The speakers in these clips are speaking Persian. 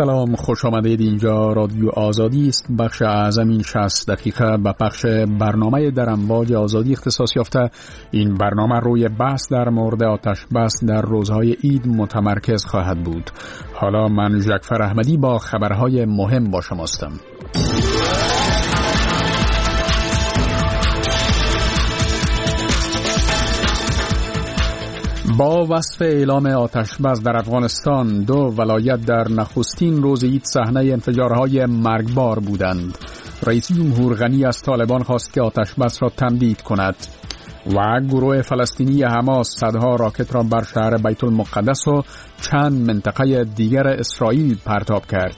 سلام، خوش آمدید. اینجا رادیو آزادی است. بخش اعظم این 60 دقیقه به بخش برنامه در امواج آزادی اختصاص یافته. این برنامه روی بحث در مورد آتش بس در روزهای عید متمرکز خواهد بود. حالا من جعفر احمدی با خبرهای مهم با شماستم. با وصف اعلام آتش بس در افغانستان، 2 ولایت در نخستین روز عید صحنه انفجارهای مرگبار بودند. رئیس جمهور غنی از طالبان خواست که آتش بس را تمدید کند و گروه فلسطینی حماس صدها راکت را بر شهر بیت المقدس و چند منطقه دیگر اسرائیل پرتاب کرد.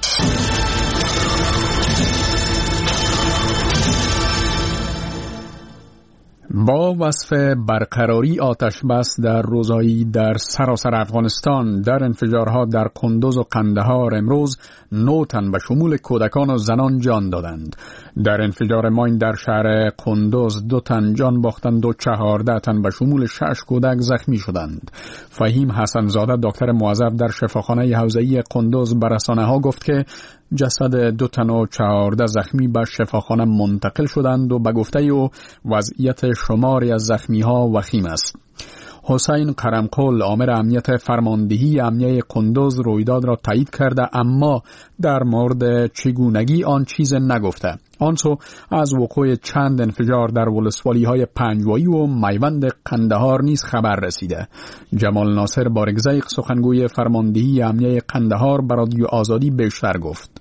با وصف برقراری آتش بس در روزایی در سراسر افغانستان، در انفجارها در کندوز و قندهار امروز 9 تن به شمول کودکان و زنان جان دادند. در انفجار ماین در شهر کندوز 2 تن جان باختند و 14 تن به شمول 6 کودک زخمی شدند. فهیم حسنزاده دکتر موظف در شفاخانه حوزه‌ای کندوز به رسانه‌ها گفت که جسد 2 تن و 14 زخمی به شفاخانه منتقل شدند و به گفته او وضعیت شماری از زخمی‌ها وخیم است. حسین قرمقل آمر امنیت فرماندهی امنیه کندوز رویداد را تایید کرده، اما در مورد چگونگی آن چیز نگفته. آنسو از وقوع چند انفجار در ولسوالی‌های پنجوایی و میوند قندهار نیز خبر رسیده. جمال ناصر بارگزیق سخنگوی فرماندهی امنیه قندهار به رادیو آزادی بیشتر گفت.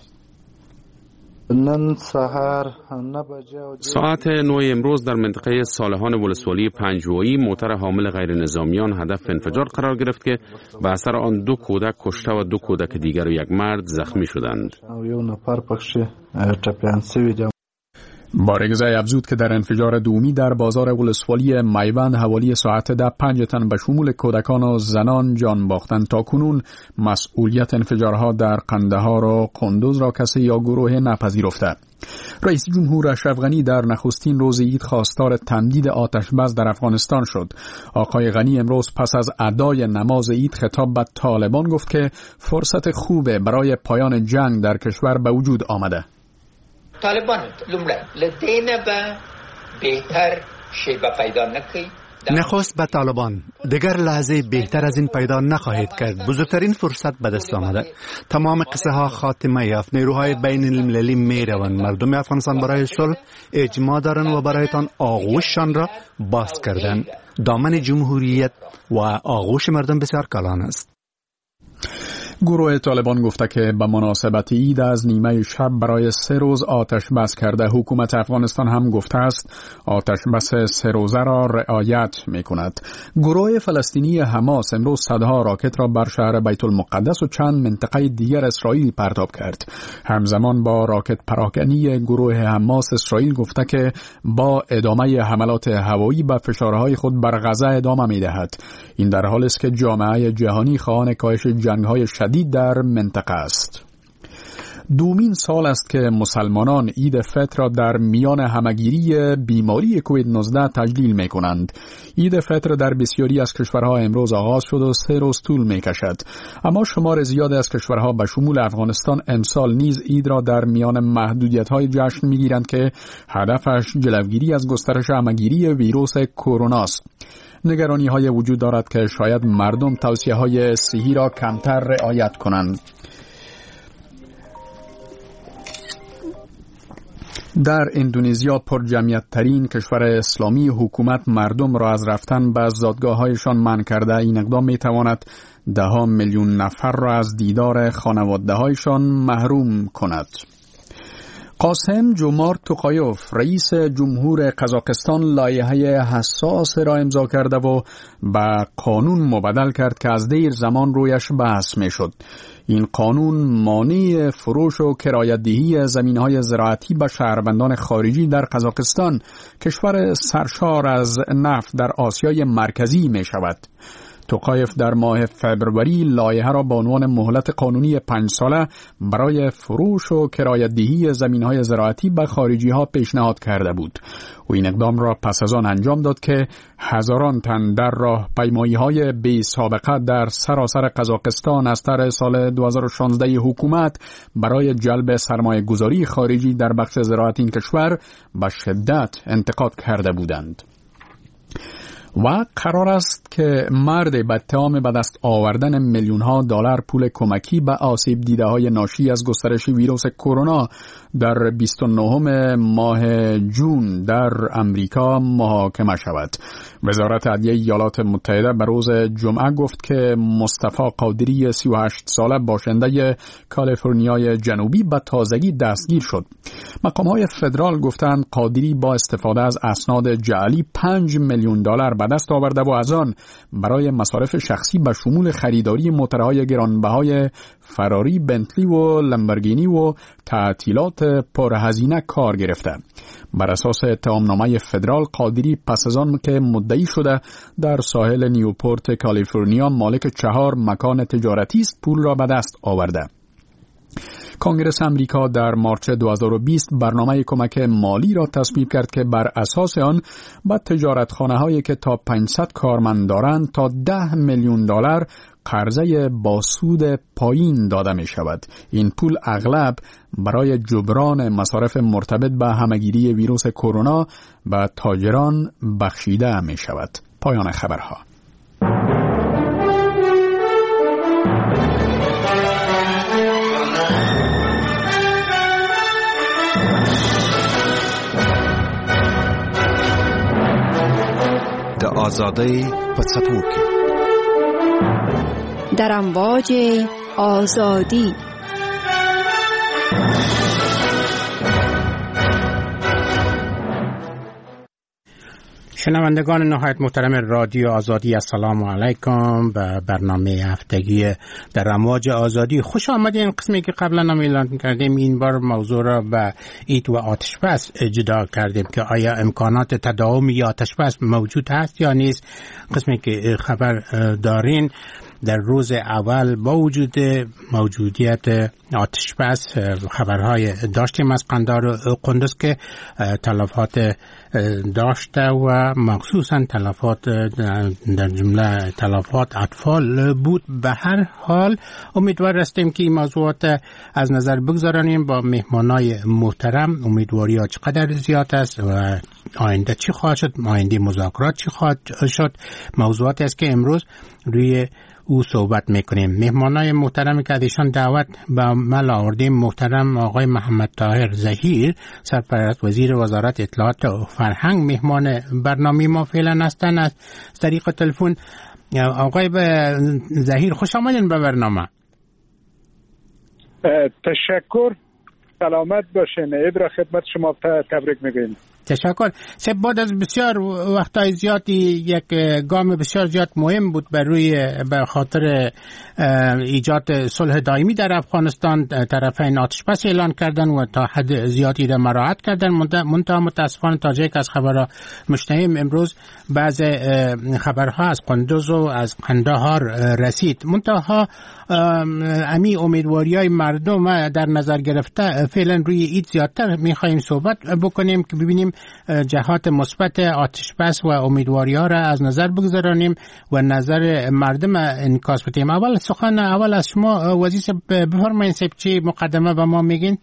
ساعت 9 امروز در منطقه صالحان ولسوالی پنجوایی موتر حامل غیر نظامیان هدف انفجار قرار گرفت که به اثر آن 2 کودک کشته و 2 کودک دیگر و 1 مرد زخمی شدند. بارگزای افزود که در انفجار دومی در بازار ولسوالی میوند حوالی ساعت 5 تن به شمول کودکان و زنان جان باختند. تا کنون مسئولیت انفجارها در قندهار و کندوز را کسی یا گروه نپذیرفته. رئیس جمهور اشرف غنی در نخستین روز عید خواستار تمدید آتش بس در افغانستان شد. آقای غنی امروز پس از ادای نماز عید خطاب به طالبان گفت که فرصت خوبه برای پایان جنگ در کشور به وجود آمده. طالبان لومړی لدینه به بهتر شیبه پیدا نکړي. نخست به طالبان دیگر لحظه بهتر از این پیدا نخواهید کرد. بزرگترین فرصت به دست آمده. تمام قصه ها خاتمه یافت. نیروهای بین المللی می روند. مردم افغانستان برای صلح اجماع دارند و برایتان آغوششان را باز کردند. دامن جمهوریت و آغوش مردم بسیار کلان است. گروه طالبان گفته که به مناسبت عید از نیمه شب برای 3 روز آتش بس کرده. حکومت افغانستان هم گفته است آتش بس 3 روزه را رعایت می کند. گروه فلسطینی حماس امروز صدها راکت را بر شهر بیت المقدس و چند منطقه دیگر اسرائیل پرتاب کرد. همزمان با راکت پراکنی گروه حماس، اسرائیل گفته که با ادامه حملات هوایی به فشارهای خود بر غزه ادامه می دهد. این در حالی است که جامعه جهانی خواهان کاهش جنگ‌های شدید در منطقه است. 2 سال است که مسلمانان عید فطر را در میان همگیری بیماری کووید 19 تجلیل می کنند. عید فطر در بسیاری از کشورها امروز آغاز شد و 3 روز طول می کشد. اما شمار زیادی از کشورها به شمول افغانستان امسال نیز عید را در میان محدودیت‌های جشن می گیرند که هدفش جلوگیری از گسترش همگیری ویروس کرونا است. نگرانی های وجود دارد که شاید مردم توصیه های صحی را کمتر رعایت کنند. در اندونزیا، پر جمعیت ترین کشور اسلامی، حکومت مردم را از رفتن به زادگاه هایشان منع کرده. این اقدام می تواند 10 میلیون نفر را از دیدار خانواده هایشان محروم کند. قاسم جومارت توقایوف رئیس جمهور قزاقستان لایحه حساس را امضا کرده و به قانون مبدل کرد که از دیر زمان رویش بحث می شد. این قانون مانع فروش و کرایه‌دهی زمین‌های زراعتی به شهروندان خارجی در قزاقستان، کشور سرشار از نفت در آسیای مرکزی می شود. توقایف در ماه فبروری لایحه را به عنوان مهلت قانونی 5 ساله برای فروش و کرایه‌دهی زمین‌های زراعتی به خارجی‌ها پیشنهاد کرده بود. او این اقدام را پس از آن انجام داد که هزاران تن در راهپیمایی‌های بی سابقه در سراسر قزاقستان از طرح سال 2016 حکومت برای جلب سرمایه‌گذاری خارجی در بخش زراعت این کشور به شدت انتقاد کرده بودند. و قرار است که مرد به اتهام به دست آوردن میلیون‌ها دلار پول کمکی به آسیب دیده‌های ناشی از گسترش ویروس کرونا در 29 ماه جون در امریکا محاکمه شود. وزارت عدلیه ایالات متحده به روز جمعه گفت که مصطفی قادری 38 ساله باشنده کالیفرنیای جنوبی به تازگی دستگیر شد. مقام‌های فدرال گفتند قادری با استفاده از اسناد جعلی 5 میلیون دلار به دست آورده و از آن برای مصارف شخصی به شمول خریداری موتورهای گرانبهای فراری، بنتلی و لامبورگینی و تعطیلات پرهزینه کار گرفته. بر اساس اتهامنامه فدرال قادری پس از آن که مدعی شده در ساحل نیوپورت کالیفرنیا مالک 4 مکان تجارتی است پول را به دست آورده. کنگره آمریکا در مارچ 2020 برنامه کمک مالی را تصویب کرد که بر اساس آن به تجارتخانه‌هایی که تا 500 کارمند دارند تا 10 میلیون دلار قرضه با سود پایین داده می شود. این پول اغلب برای جبران مصارف مرتبط به همه‌گیری ویروس کرونا به تاجران بخشیده می شود. پایان خبرها. د آزادی په څپو کې در امواج آزادی. شنوندگان نهایت محترم رادیو آزادی، السلام علیکم. به برنامه هفتگی در امواج آزادی خوش آمدین. قسمی که قبلا هم اعلان کردیم این بار موضوع را به ایت و آتش بس جدا کردیم که آیا امکانات تداوم آتش بس موجود هست یا نیست. قسمی که خبر دارین در روز اول با وجود موجودیت آتش بس خبرهای داشتیم از قندار و قندوز که تلفات داشته و مخصوصا تلفات در جمله تلفات اطفال بود. به هر حال امیدوار هستیم که این موضوعات از نظر بگذارانیم با مهمانای محترم. امیدواری ها چقدر زیاد است و آینده چی خواهد شد، آینده مذاکرات چی خواهد شد، موضوعاتی است که امروز روی او صحبت میکنیم. مهمانای محترمی که ایشان دعوت به عمل آوردیم محترم آقای محمد طاهر ظهیر، سرپرست وزیر وزارت اطلاعات و فرهنگ، مهمان برنامه ما فعلا هستند. از طریق تلفن آقای ظهیر خوش آمدین به برنامه. تشکر، سلامت باشین. عید را خدمت شما تبریک میگیم. تشکر. بعد از بسیار وقتای زیادی یک گام بسیار زیاد مهم بود به خاطر ایجاد صلح دائمی در افغانستان. طرفین آتش بس اعلان کردن و تا حد زیادی را مراعات کردن. منتها متاسفانه تا جایی که از خبرها مشتهیم امروز بعض خبرها از قندوز و از قندهار رسید. منتها امی امیدواری‌های مردم در نظر گرفته فعلا روی اید زیادتر می‌خوایم صحبت بکنیم که ببینیم جهات مثبت آتش بس و امیدواری‌ها را از نظر بگذارانیم و نظر مردم انعکاس بدیم. اول از شما وزیر بفرمایید چی مقدمه به ما میگین؟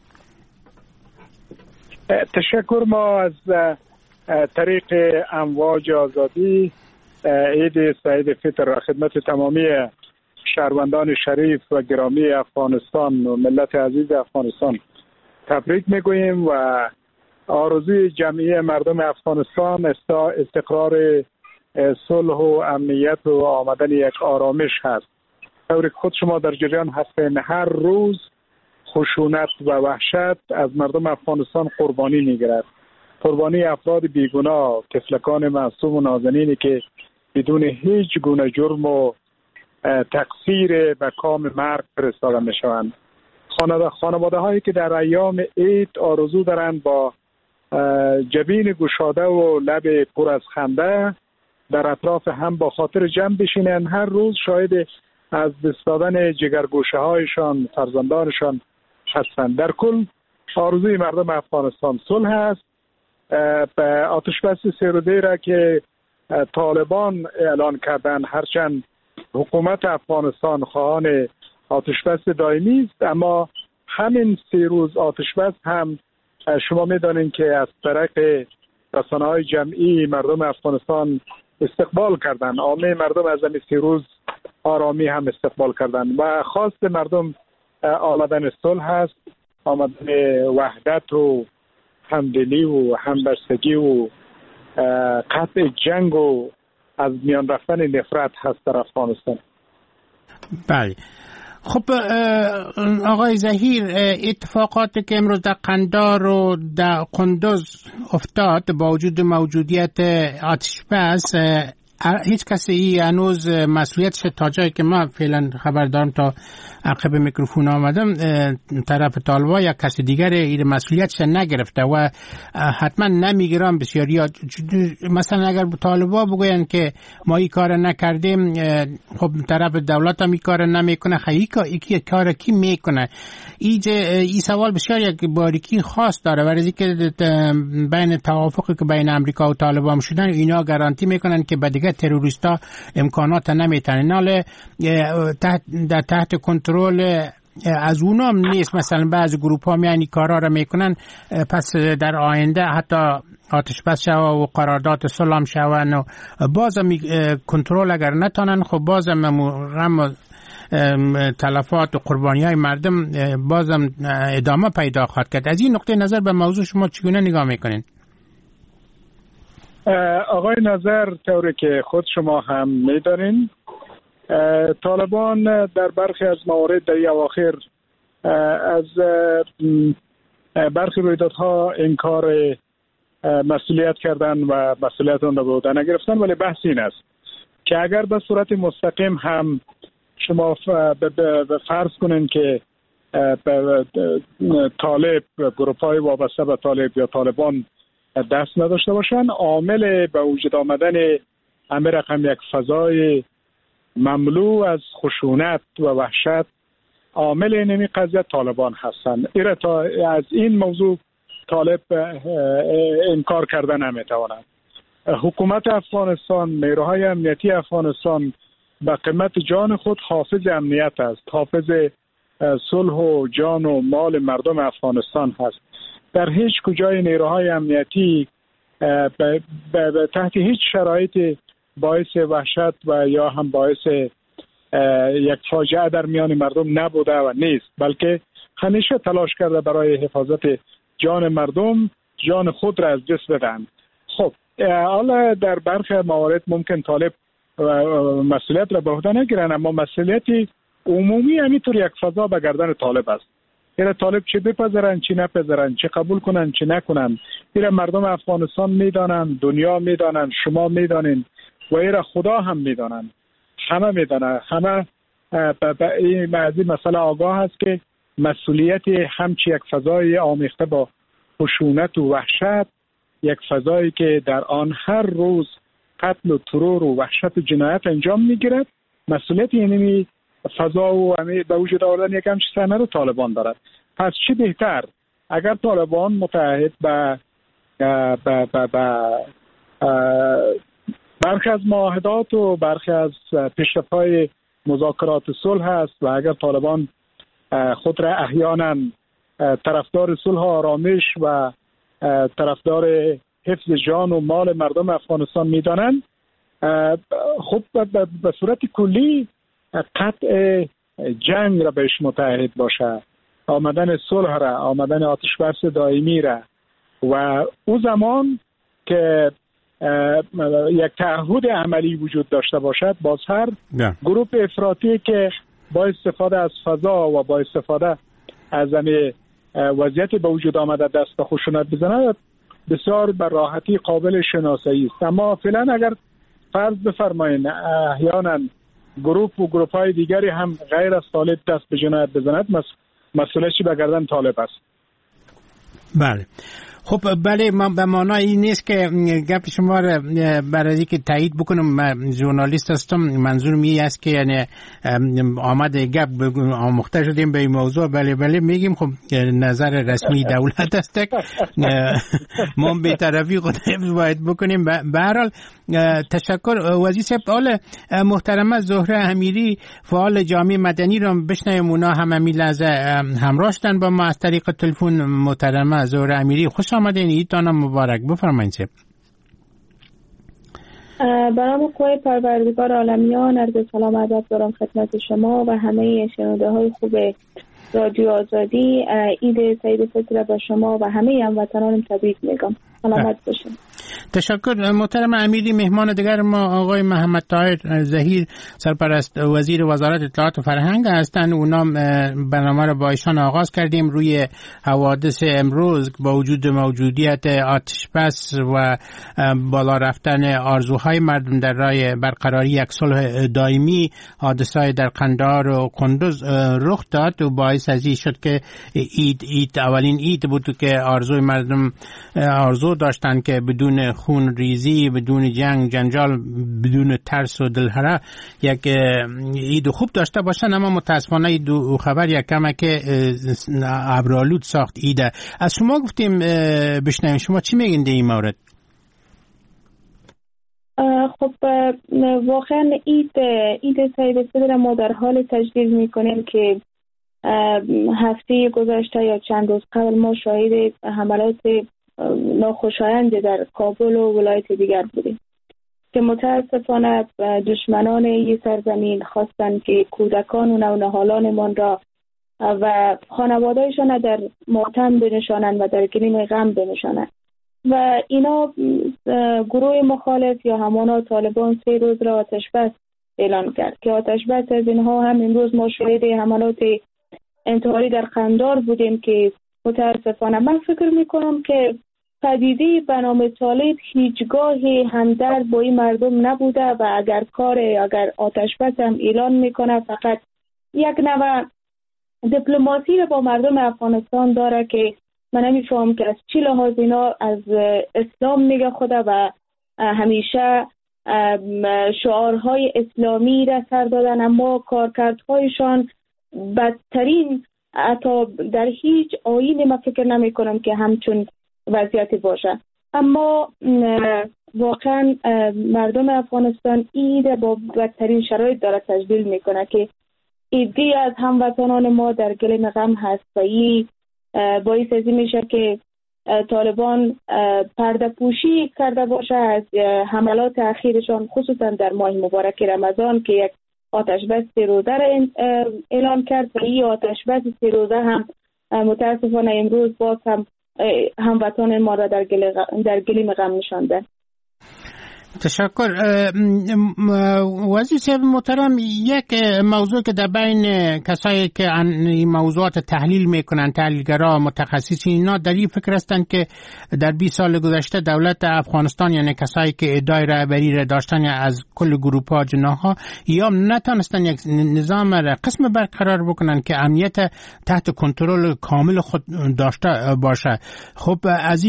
تشکر. ما از طریق امواج آزادی عید سعید فطر را خدمت تمامی شهروندان شریف و گرامی افغانستان و ملت عزیز افغانستان تبریک میگوییم و آرزوی جمعی مردم افغانستان استقرار صلح و امنیت و آمدن یک آرامش هست. طوری خود شما در جریان هستین هر روز خشونت و وحشت از مردم افغانستان قربانی میگیرد. قربانی افراد بیگناه، طفلکان معصوم و نازنینی که بدون هیچ گونه جرم و تقصیر به کام مرگ فرستاده میشوند. خانواده هایی که در ایام عید آرزو دارند با جبین گشاده و لب پر از خنده در اطراف هم با خاطر جمع بشینن، هر روز شاهد از دست دادن جگرگوشه هایشان، فرزندانشان هستند. در کل آرزوی مردم افغانستان صلح است. به آتش بس 3 روزه را که طالبان اعلان کردن، هرچند حکومت افغانستان خواهان آتش بس دائمی است، اما همین 3 روز آتش بس هم شما می‌دانید که از طریق رسانه‌های جمعی مردم افغانستان استقبال کردند. عامه مردم از این 3 روز آرامی هم استقبال کردند و خواست مردم آمدن صلح است، آمدن وحدت و همدلی و همبستگی و قطع جنگ و از میان رفتن نفرت هست در افغانستان. بله. خب آقای ظهیر، اتفاقاتی که امروز در قندار و در قندوز افتاد با وجود موجودیت آتش بس، هیچ کسی هنوز مسئولیتش تا جایی که ما فعلا خبر دارم تا عقب میکروفون آمدم طرف طالبا یا کسی دیگر این مسئولیتش نگرفته و حتما نمیگیرن بسیاری. مثلا اگر طالبا بگوین که ما این کار نکردیم، خب طرف دولت هم این کار نمیکنه، یکی کار کی میکنه؟ این سوال بسیار یک باریکی خاص داره، ولی که بین توافقی که بین امریکا و طالبان شدن، اینا گارانتی میکنن که به دیگه تروریستا امکانات نمیتن، ناله در تحت کنترل از اونا هم نیست. مثلا بعضی گروپ ها میانی کارا رو میکنن، پس در آینده حتی آتش بس شوه و قرارداد صلح شوه و بازم کنترل اگر نتانن، خب بازم غم تلفات و قربانی های مردم بازم ادامه پیدا خواهد کرد. از این نقطه نظر به موضوع شما چگونه نگاه میکنین؟ آقای نظر، طوری که خود شما هم میدانین، طالبان در برخی از موارد در اواخر از برخی رویدادها انکار مسئولیت کردن و مسئولیت آن را به عهده نگرفتن، ولی بحث این است که اگر به صورت مستقیم هم شما فرض کنین که طالب، گروه‌های وابسته به طالب یا طالبان دست نداشته باشن، عامل به وجود آمدن همه رقم یک فضای مملو از خشونت و وحشت، عامل اینمی قضیه طالبان هستند. از این موضوع طالب انکار کردن نمیتواند. حکومت افغانستان، نیروهای امنیتی افغانستان به قیمت جان خود حافظ امنیت است، حافظ صلح و جان و مال مردم افغانستان هست. در هیچ کجای نیروهای امنیتی تحت هیچ شرایط باعث وحشت و یا هم باعث یک فاجعه در میان مردم نبوده و نیست، بلکه همیشه تلاش کرده برای حفاظت جان مردم جان خود را از دست بدن. خب حالا در برخی موارد ممکن طالب مسئولیت را به عهده نگیرن، اما مسئولیت عمومی همینطور یک فضا به گردن طالب است. ایره طالب چه بپذیرن چه نپذیرن، چه قبول کنن چه نکنن، ایره مردم افغانستان میدانن، دنیا میدانن، شما میدانین و ایره خدا هم میدانن، همه میدانن، همه به این مسئله آگاه است که مسئولیت همچی یک فضای آمیخته با خشونت و وحشت، یک فضایی که در آن هر روز قتل و ترور و وحشت و جنایت انجام میگیرد، مسئولیت اینمی فضا و به وجود آوردن یک همچین صحنه رو طالبان دارد. پس چه بهتر اگر طالبان متحد به برخی از معاهدات و برخی از پیشرفت‌های مذاکرات صلح است و اگر طالبان خود را احیانا طرفدار صلح و آرامش و طرفدار حفظ جان و مال مردم افغانستان میدانند، خب به صورت کلی قطع جنگ را بهش متحد باشه، آمدن صلح را، آمدن آتش بس دائمی را، و او زمان که یک تعهد عملی وجود داشته باشد، باز هر گروه افراطی که با استفاده از فضا و با استفاده از وضعیت به وجود آمده دست به خشونت بزند، بسیار به راحتی قابل شناسایی است. اما فعلا اگر فرض بفرمایید احیانا گروه های دیگری هم غیر از طالب دست به جنایت بزند، مسئولیتش به گردن طالب است. بله. خب بله، به معنای این نیست که گپ شما را برای اینکه تایید بکنم من ژورنالیست هستم، منظور می است که یعنی آمده گپ آموخته شدیم به این موضوع. بله میگیم خب نظر رسمی دولت است، ما به طرفی خود حفظ باید بکنیم. به هر حال تشکر وزیر صاحب. محترمه زهره امیری فعال جامعه مدنی را بشنویم، اونا هم همین لحظه همراه شدن با ما از طریق تلفن. محترمه زهره امیری خوش آمدین، عیدتان مبارک. بفرمایید. برام قوی پروردگار عالمیان عرض سلام ادب دارم خدمت شما و همه شنونده های خوب رادیو آزادی. عید سعید فطر با شما و همه هموطنان تبریک میگم. سلامت باشین. تشکر. محترم امیری مهمان دیگر ما آقای محمد طاهر ظهیر سرپرست وزیر وزارت اطلاعات و فرهنگ هستند. اونا برنامه را با ایشان آغاز کردیم روی حوادث امروز با وجود موجودیت آتش بس و بالا رفتن آرزوهای مردم در راه برقراری یک صلح دائمی. حادثه‌ای در قندهار و کندوز رخ داد و باعث از این شد که عید اولین عید بود که آرزوی مردم آرزو داشتن که بدون خون ریزی، بدون جنگ جنجال، بدون ترس و دلهره یک عید خوب داشته باشن. اما متاسفانه دو خبر یک کمه که ابرآلود ساخت عیده. از شما گفتیم بشنویم شما چی میگین در این مورد؟ خب واقعا عید سعید فطر ما در حال تجدید میکنیم که هفته گذشته یا چند روز قبل ما شاهد حملات ناخوشایند در کابل و ولایت دیگر بودیم که متاسفانه دشمنان این سرزمین خواستند که کودکان و نونهالانمان را و خانواده‌شان در ماتم بنشانند و در گلیم غم بنشانند و اینا گروه مخالف یا همانا طالبان 3 روز را آتش بس اعلان کرد که آتش بس از اینها هم امروز ما شاهد حملات انتحاری در قندهار بودیم که متاسفانه من فکر میکنم که پدیده به نام طالب هیچگاه همدرد با این مردم نبوده و اگر آتش بس هم اعلان میکنه فقط یک نوع دیپلماسی رو با مردم افغانستان داره که من نمیفهم که از چی لحاظ اینا از اسلام میگه خدا و همیشه شعارهای اسلامی را سر دادن، اما کارکردهایشان بدترین حتی در هیچ آیین ما فکر نمی کنم که همچون وضعیتی باشه. اما واقعا مردم افغانستان عید با بدترین شرایط داره تجلیل میکنه که عیدی از هموطنان ما در گلیم غم هست و این باعث از این میشه که طالبان پرده پوشی کرده باشه از حملات اخیرشان، خصوصا در ماه مبارک رمضان که یک آتش بس 3 روزه را اعلان کرد و این آتش بس 3 روزه هم متاسفانه امروز باز هم هموطنان ما را در گلیم غم نشانده. تشکر. وزیر صاحب محترم، یک موضوع که در بین کسایی که این موضوعات تحلیل میکنن، تحلیلگرا متخصصین، اینا در این فکر هستند که در 20 سال گذشته دولت افغانستان یعنی کسایی که ادعای رهبری را داشتن از کل گروه‌ها جناح‌ها یا نتونستن یک نظام را قسم برقرار بکنن که امنیت تحت کنترل کامل خود داشته باشه. خب از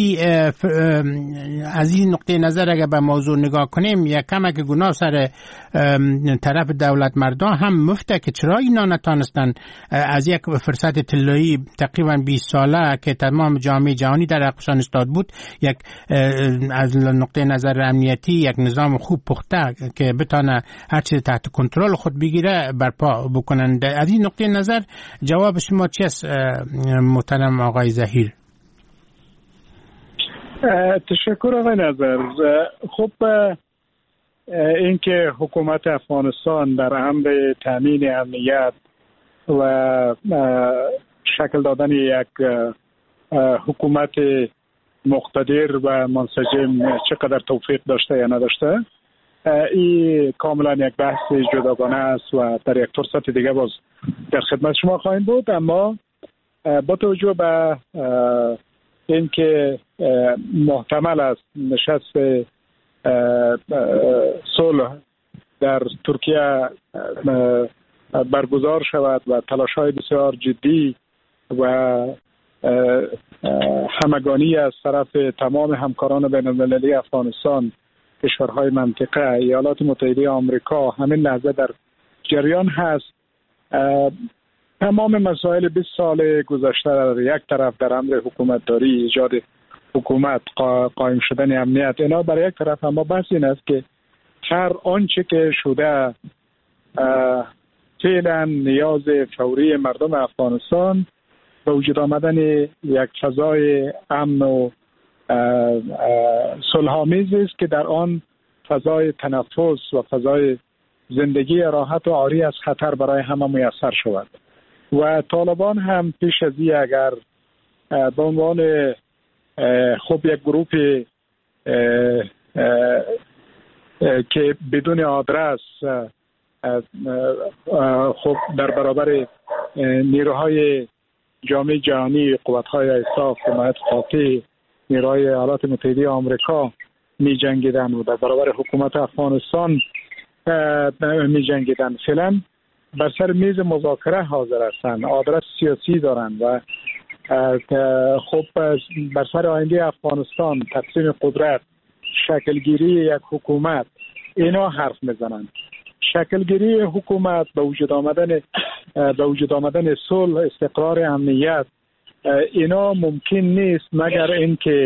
این نقطه نظر اگر به موضوع نگاه کنیم یک کمک گناه سر طرف دولت مردان هم مفته که چرا اینا نتانستن از یک فرصت طلایی تقریبا 20 ساله که تمام جامعه جهانی در حقشان استاد بود، یک از نقطه نظر امنیتی یک نظام خوب پخته که بتانه هر چیز تحت کنترل خود بگیره برپا بکنند. از این نقطه نظر جواب شما چی است محترم آقای ظهیر؟ تشکر آقای نظر. خب اینکه حکومت افغانستان در امر تامین امنیت و شکل دادن یک حکومت مقتدر و منسجم چقدر توفیق داشته یا نداشته، این کاملا یک بحث جداگانه است و در یک فرصت دیگه باز در خدمت شما خواهیم بود. اما با توجه به اینکه محتمل است نشست صلح در ترکیه برگزار شود و تلاش‌های بسیار جدی و همگانی از طرف تمام همکاران بین المللی افغانستان، کشورهای منطقه، ایالات متحده آمریکا همین لحظه در جریان هست. تمام مسائل 20 سال گذشته در یک طرف در امر حکومتداری، ایجاد حکومت، قائم شدن امنیت، اینا برای یک طرف، اما بحث این است که هر آنچه که شده فعلا نیاز فوری مردم افغانستان به وجود آمدن یک فضای امن و صلح‌آمیز است که در آن فضای تنفس و فضای زندگی راحت و عاری از خطر برای همه میسر شود. و طالبان هم پیش از این اگر به عنوان خب یک گروه که بدون آدرس خب در برابر نیروهای جامعه جهانی، قوت‌های ایساف، حمایت قاطع نیروهای ایالات متحده آمریکا می جنگیدن و در برابر حکومت افغانستان می جنگیدن، فعلا بر سر میز مذاکره حاضر هستند، آدرس سیاسی دارند و خب بر سر آینده افغانستان، تقسیم قدرت، شکلگیری یک حکومت، اینا حرف میزنند. شکلگیری حکومت، به وجود آمدن صلح، استقرار، امنیت، اینا ممکن نیست مگر اینکه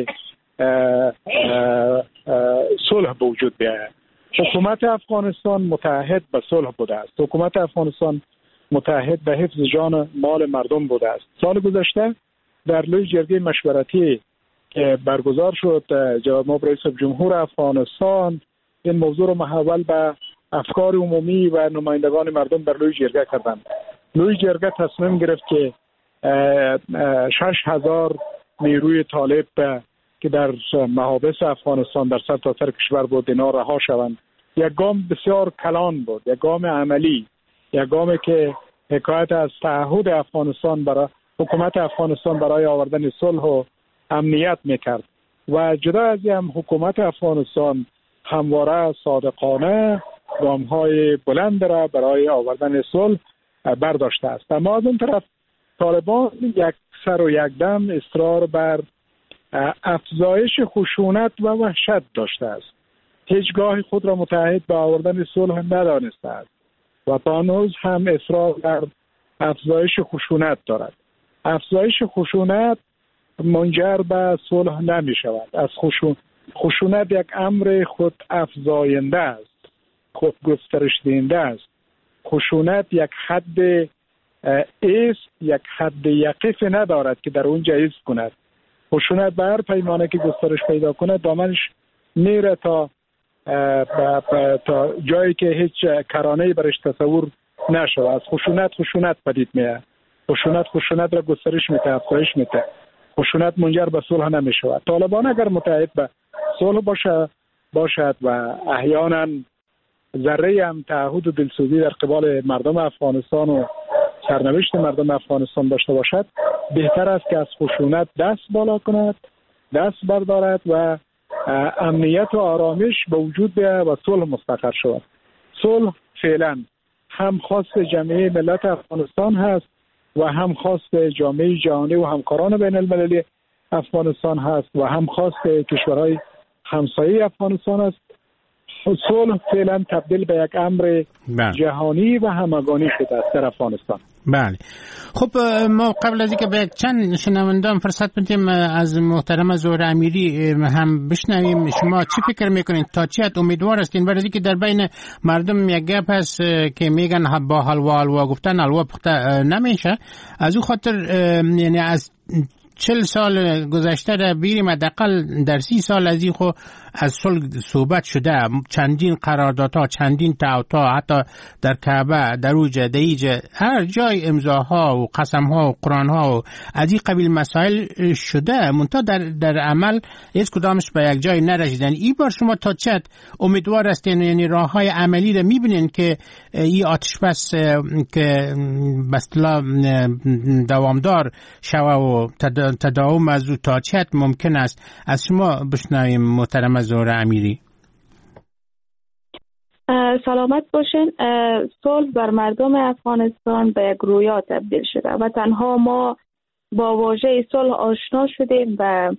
صلح به وجود بیاید. حکومت افغانستان متعهد به صلح بوده است. حکومت افغانستان متعهد به حفظ جان مال مردم بوده است. سال گذشته در لوی جرگه مشورتی که برگزار شد، جناب رئیس جمهور افغانستان این موضوع رو محول به افکار عمومی و نمایندگان مردم در لوی جرگه کردند. لوی جرگه تصمیم گرفت که 6,000 نیروی طالب که در محابس افغانستان در سرتاسر کشور بود، اینا رها شوند. یک گام بسیار کلان بود، یک گام عملی، یک گامی که حکایت از تعهد افغانستان برای حکومت افغانستان برای آوردن صلح و امنیت میکرد. و جدا از این هم حکومت افغانستان همواره صادقانه گام‌های بلند را برای آوردن صلح برداشته است. اما از اون طرف طالبان یک سر و یک دم اصرار بر افزایش خشونت و وحشت داشته است. هیچگاه خود را متعهد به آوردن صلح ندانسته است و تا هنوز هم اصرار بر افزایش خشونت دارد. افزایش خشونت منجر به صلح نمی شود. از خشونت یک امر خود افزاینده است، خود گسترش دهنده است. خشونت یک حد ایست، یک حد یقف ندارد که در اونجا ایست کند. خشونت به هر پیمانه که گسترش پیدا کنه دامنش میره تا جایی که هیچ کرانه‌ای برش تصور نشود. از خشونت پدید میاد. خشونت را گسترش میده، افزایش میده. خشونت منجر به صلح نمیشود. طالبان اگر متعهد به صلح باشد و احیانا ذره هم تعهد و دلسوزی در قبال مردم افغانستان و سرنوشت مردم افغانستان داشته باشد، بهتر است که از خشونت دست بالا کند، دست بردارد و امنیت و آرامش به وجود بیاید و صلح مستقر شود. صلح فعلا هم خواست جامعه ملت افغانستان هست و هم خواست جامعه جهانی و همکاران بین المللی افغانستان هست و هم خواست کشورهای همسایه افغانستان است. صلح فعلا تبدیل به یک امر جهانی و همگانی شده است در افغانستان. بله. خب ما قبل از اینکه به یک چند شنوندگان فرصت بدیم از محترم زهره امیری هم بشنویم، شما چی فکر میکنید؟ تا چی حد امیدوار هستین؟ برای اینکه در بین مردم یک گپ هست که میگن با حلوا گفتن حلوا پخته نمیشه. از اون خاطر یعنی از 40 سال گذشته را بیریم، حداقل در 30 سال از این خو از صلح صحبت شده، چندین قراردادها، چندین تعهدها، حتی در کعبه، در اوج، دیج، هر جای امضاها و قسمها و قرآنها و از این قبیل مسائل شده، منتها در عمل هیچ کدامش به یک جای نرسیدن. این بار شما تا چت امیدوار هستین، یعنی راههای عملی را میبینین که این آتش بس که به اصطلاح دوامدار شوه و تداوم از او تا چت ممکن است؟ از شما بشنویم محترم زهره امیری. سلامت باشین. صلح بر مردم افغانستان به یک رویا تبدیل شده و تنها ما با واژه صلح آشنا شدیم و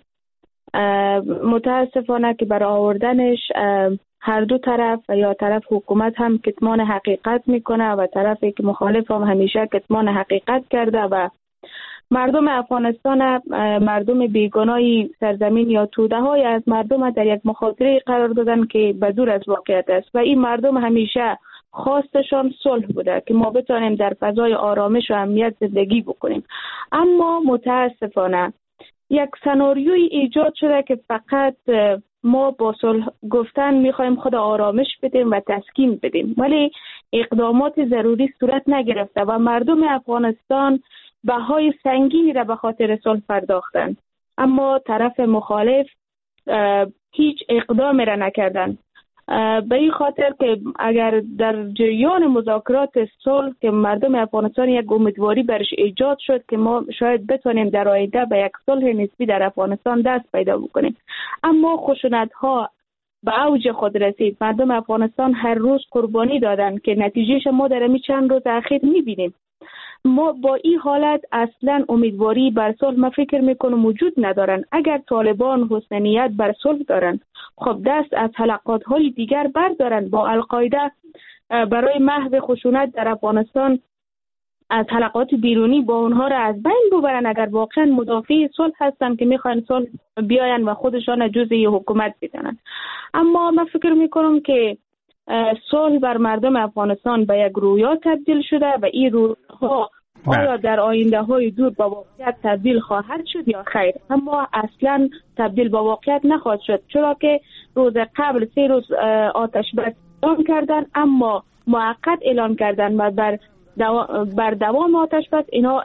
متاسفانه که برای آوردنش هر دو طرف یا طرف حکومت هم کتمان حقیقت میکنه و طرفی که مخالف هم همیشه کتمان حقیقت کرده و مردم افغانستان مردم بیگناهی سرزمین یا توده های از مردم در یک مخاطره قرار دادن که بدور از واقعیت است و این مردم همیشه خواستشان صلح بوده که ما بتانیم در فضای آرامش و امنیت زندگی بکنیم. اما متاسفانه یک سناریوی ایجاد شده که فقط ما با صلح گفتن میخوایم خود آرامش بدیم و تسکین بدیم، ولی اقدامات ضروری صورت نگرفته و مردم افغانستان بهای سنگینی را به خاطر صلح پرداختند، اما طرف مخالف هیچ اقدامی را نکردند. به این خاطر که اگر در جریان مذاکرات صلح که مردم افغانستان یک امیدواری برش ایجاد شد که ما شاید بتونیم در آینده به یک صلح نسبی در افغانستان دست پیدا بکنیم، اما خشونت‌ها به اوج خود رسید. مردم افغانستان هر روز قربانی دادن که نتیجهش ما در همین چند روز اخیر می‌بینیم. ما با این حالت اصلا امیدواری بر صلح ما فکر میکنم وجود ندارن. اگر طالبان حسن نیت بر صلح دارن، خب دست از حلقات های دیگر بردارن، با القاعده برای محو خشونت در افغانستان از حلقات بیرونی با اونها را از بین ببرن. اگر واقعا مدافع صلح هستن که میخوان صلح بیاین و خودشان جزء حکومت بدونن. اما من فکر میکنم که صلح بر مردم افغانستان به یک رویا تبدیل شده و این رویاها آیا در آینده های دور با واقعیت تبدیل خواهد شد یا خیر، اما اصلا تبدیل با واقعیت نخواهد شد، چرا که روز قبل 3 روز آتش بس اعلان کردن، اما موقت اعلان کردن و بر دوام آتش بس اینا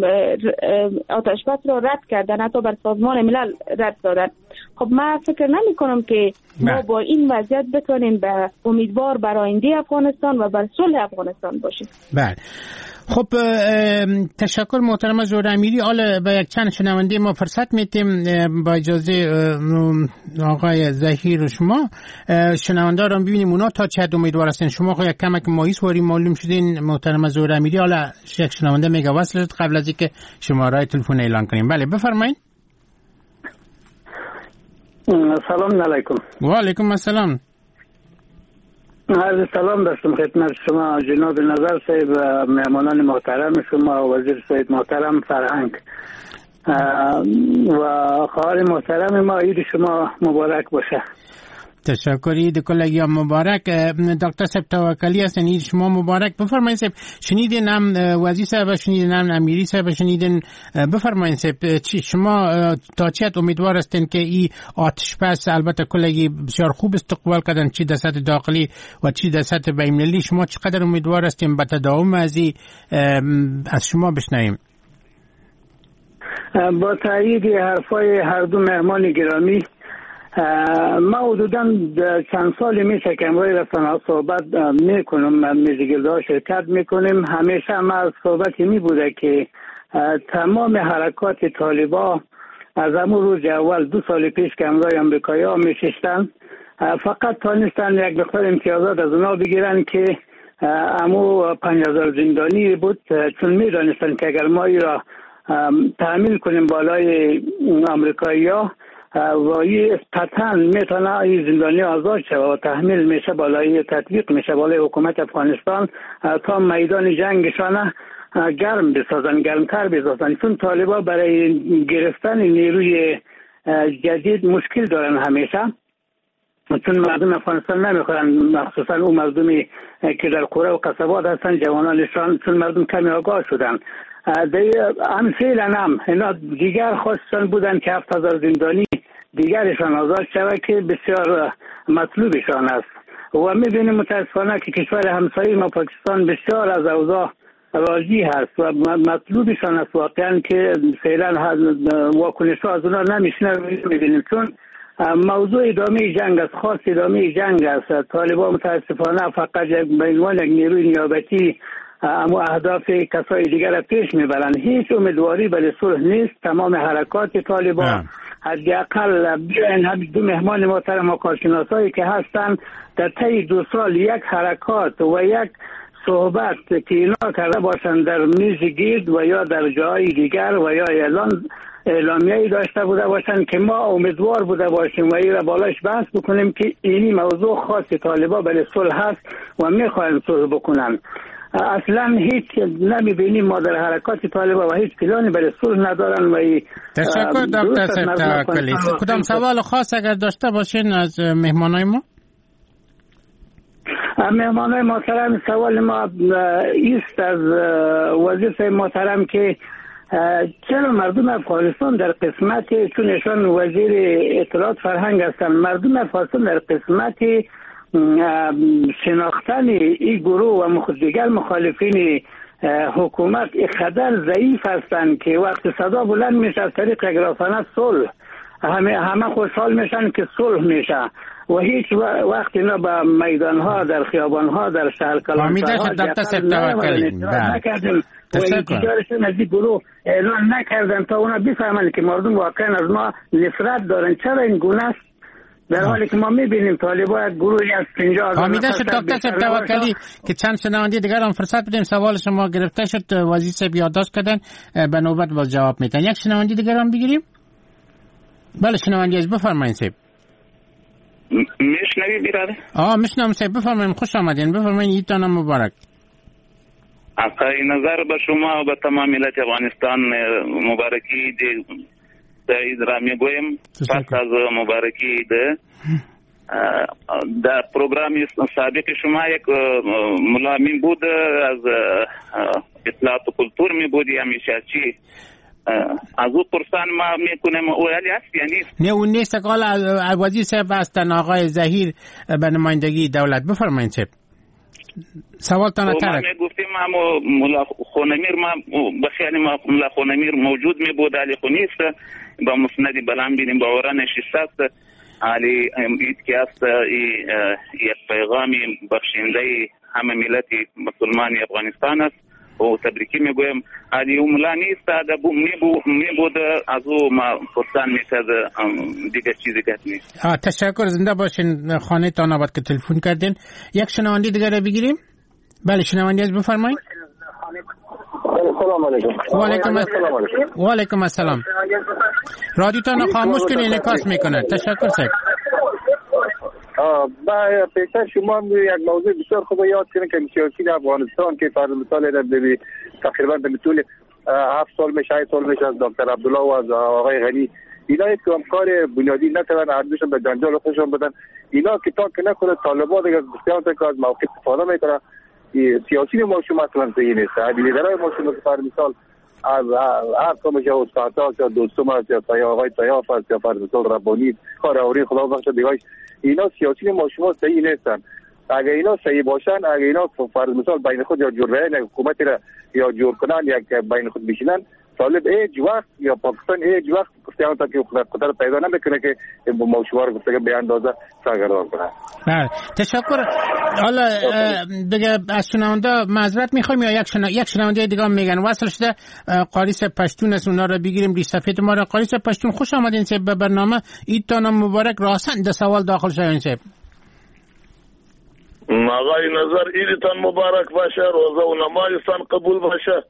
آتش بس را رد کردن، حتی بر سازمان ملل رد دادن. خب من فکر نمی کنم که ما با این وضعیت بتونیم به امیدوار بر آینده افغانستان و بر صلح افغانستان باشیم. بله. خب تشکر محترم زهره امیری. حالا به یک چند شنونده ما فرصت میتیم با اجازه آقای ظهیر و شما شنونده رو ببینیم اونا تا چه حد امیدوار هستن. شما یک کمک مایوس واری معلوم شدین محترم زهره امیری. حالا یک شنونده میگه وصل قبل از اینکه شماره تلفن اعلان کنیم. بله بفرمایید. سلام علیکم. و علیکم السلام. عرض سلام داشتم خدمت شما جناب نظر صاحب و مهمانان محترم شما و وزیر صاحب محترم فرهنگ و خواهر محترم ما. عید شما مبارک باشه. تشکر. عید کل ایام مبارک. دکتر صاحب توکلی هستن، عید شما مبارک. بفرمایید صاحب. شنیدین هم وزیر صاحب، شنیدین هم امیری صاحب، شنیدین. بفرمایید صاحب شما تا چه حد امیدوار هستین که این آتش بس البته کلی بسیار خوب استقبال کردن، چی در سطح داخلی و چی در سطح بین‌المللی، شما چقدر امیدوار هستین به تداوم از شما بشنویم؟ با تایید حرفای هر دو مهمان گرامی، ما حدوداً چند سالی میشه که امروز رسانه‌ها صحبت میکنم، میزگردها شرکت میکنیم. همیشه ما از صحبتی میبوده که تمام حرکات طالبا از همون روز اول 2 سال پیش که امروز امریکایی ها میشستن فقط تانستن یک مقدار امتیازات از اونا بگیرن که امو 5000 زندانی بود، چون میدانستن که اگر ما ای را تحمیل کنیم بالای امریکایی ها و این قطعا میتونه این زندانی آزاد شد و تحمیل میشه بالای تطبیق میشه بالای حکومت افغانستان تا میدان جنگشان گرم بسازن، گرمتر بسازن، چون طالبا برای گرفتن نیروی جدید مشکل دارن همیشه، چون مردم افغانستان نمیخورن، مخصوصا اون مردمی که در قرى و قصبات هستن جوانانشان، چون مردم کمی آگاه شدن. هم فعلا هم اینا دیگر خواستن بودن که 7000 زندانی دیگرشان آزاد شود که بسیار مطلوبشان است و میبینیم متاسفانه که کشور همسایه ما پاکستان بسیار از اوضاع راضی هست و مطلوبشان است واقعا که فعلا واکنش ها از اونا نمیشنویم. میبینیم چون موضوع ادامه جنگ است، خاص ادامه جنگ است. طالبان متاسفانه فقط به عنوان یک نیروی نیابتی اما اهداف کسای دیگر را پیش میبرند. هیچ امیدواری برای صلح نیست. تمام حرکات طالبان حداقل بیاین هم 2 مهمان محترم و کارشناسایی که هستند در طی 2 سال یک حرکات و یک صحبت که اینا کرده باشند در میز گرد و یا در جای دیگر و یا اعلامیه‌ای داشته بوده باشند که ما امیدوار بوده باشیم و این را بالاش بحث بکنیم که این موضوع خاص طالبان برای صلح هست و میخواهند صلح بکنن. اصلا هیچ نمیبینیم ما در حرکات طالبان و هیچ پلانی برای صلح ندارن و تشکر دکتر صاحب توکلی. کدام سوال خاص اگر داشته باشین از مهمانای ما؟ مهمانای محترم، سوال ما است از وزیر محترم که چرا مردم افغانستان در قسمت، چون ایشان وزیر اطلاعات فرهنگ هستند، مردم افغانستان در قسمت شناختن این گروه و دیگر مخالفین حکومت اقدر ضعیف هستند که وقت صدا بلند میشه از طریق اگرافانه صلح همه خوشحال میشن که صلح میشه و هیچ وقت اینا به میدان ها، در خیابان ها، در شهر کلانترها نکردن و اتجارشون از این گروه اعلان نکردن تا اونا بفهمن که مردم واقعا از ما نفرت دارن. چرا این گونه است در حالی که ما میبینیم طالبان گروهی از 50,000 حمیده شد دکتر صاحب توکلی که چند شنونده دیگر هم فرصت بدیم سوال شما گرفته شد، وزیر صاحب یادداشت کردن به نوبت باز جواب میدن. یک شنونده دیگر هم بگیریم. بله شنونده از بفرمایید صاحب. میشنوی بیراده؟ میشنوم صاحب، بفرمایید. خوش آمدین، بفرمایید. عیدتان مبارک. اقای نظر به شما و به تمام ملت افغانستان مبارکی عید را میگویم. پس از مبارکی عید در پروگرام سابق شما یک ملامی بود از اطلاعات و کلتور می بودی همیشه چی از او پرسان ما میکنم او یعنی هست یا نیست؟ نه اون نیست. قال وزیر صاحب هستن آقای ظهیر به نمایندگی دولت. بفرمایید صاحب سوال تانه ترک. ما گفتیم ملا خونمیر ما بخیال ملا خونمیر موجود می بود علی خونیست با مسندی بلند بینیم با ورا نشسته است علی اید که است یک پیغامی بخشنده همه ملت مسلمان افغانستان است و تبریکی میگویم علی اوملا نیست می بود از او ما پرسان میکرد دیگه چیزی که نیست. تشکر، زنده باشین. خانه تان آباد که تلفن کردین. یک شنونده دیگر رو بگیریم. بله شنونده از بفرمایید. سلام علیکم. و علیکم السلام. رادیو تان خاموش کنین، انعکاس میکنه. تشکر صاحب. با پیشتر شما یک موضوع بسیار خوب یاد کنید که سیاسی افغانستان که فرض مثال تقریبا به طول 7 سال میشه 8 سال میشه از دکتر عبدالله و از آقای غنی اینا یک کار بنیادی نکردن، هردوشون به جنجال خودشون بدن. اینا که تا که نکنه طالبان دیگه بسیار که از موقع استفاده میکنه. سیاسی ما شما اصلا صحیح نیست. لیدرای ما شما فرض مثال از هر کمش استادها یا دوستم یا آقای طیاف است یا فرض مثال ربانی کاراوری خدا بخش دیگه اینا سیاسی ما شما صحیح نیستن. اگر اینا صحیح باشن، اگر اینا فرض مثال بین خود یا جور بین حکومتی را یا جور کنن یا بین خود بشینن، طالب هیچ وقت یا پاکستان هیچ وقت کفتیان تا که قدرت پیدا نمیکنه که ما شما رو گفته به اندازه سرگردان کنه. بله تشکر. حالا دیگه از شنونده معذرت میخوایم یا یک شنونده دیگه هم میگن وصل شده قاریس پشتون است، اونا رو بگیریم ری سفید ما رو. قاریس پشتون خوش آمدین صاحب به برنامه. عیدتان مبارک. راسن ده سوال داخل شوین صاحب. آقای نظر عیدتان مبارک باشه، روزه و نمازتان قبول باشه.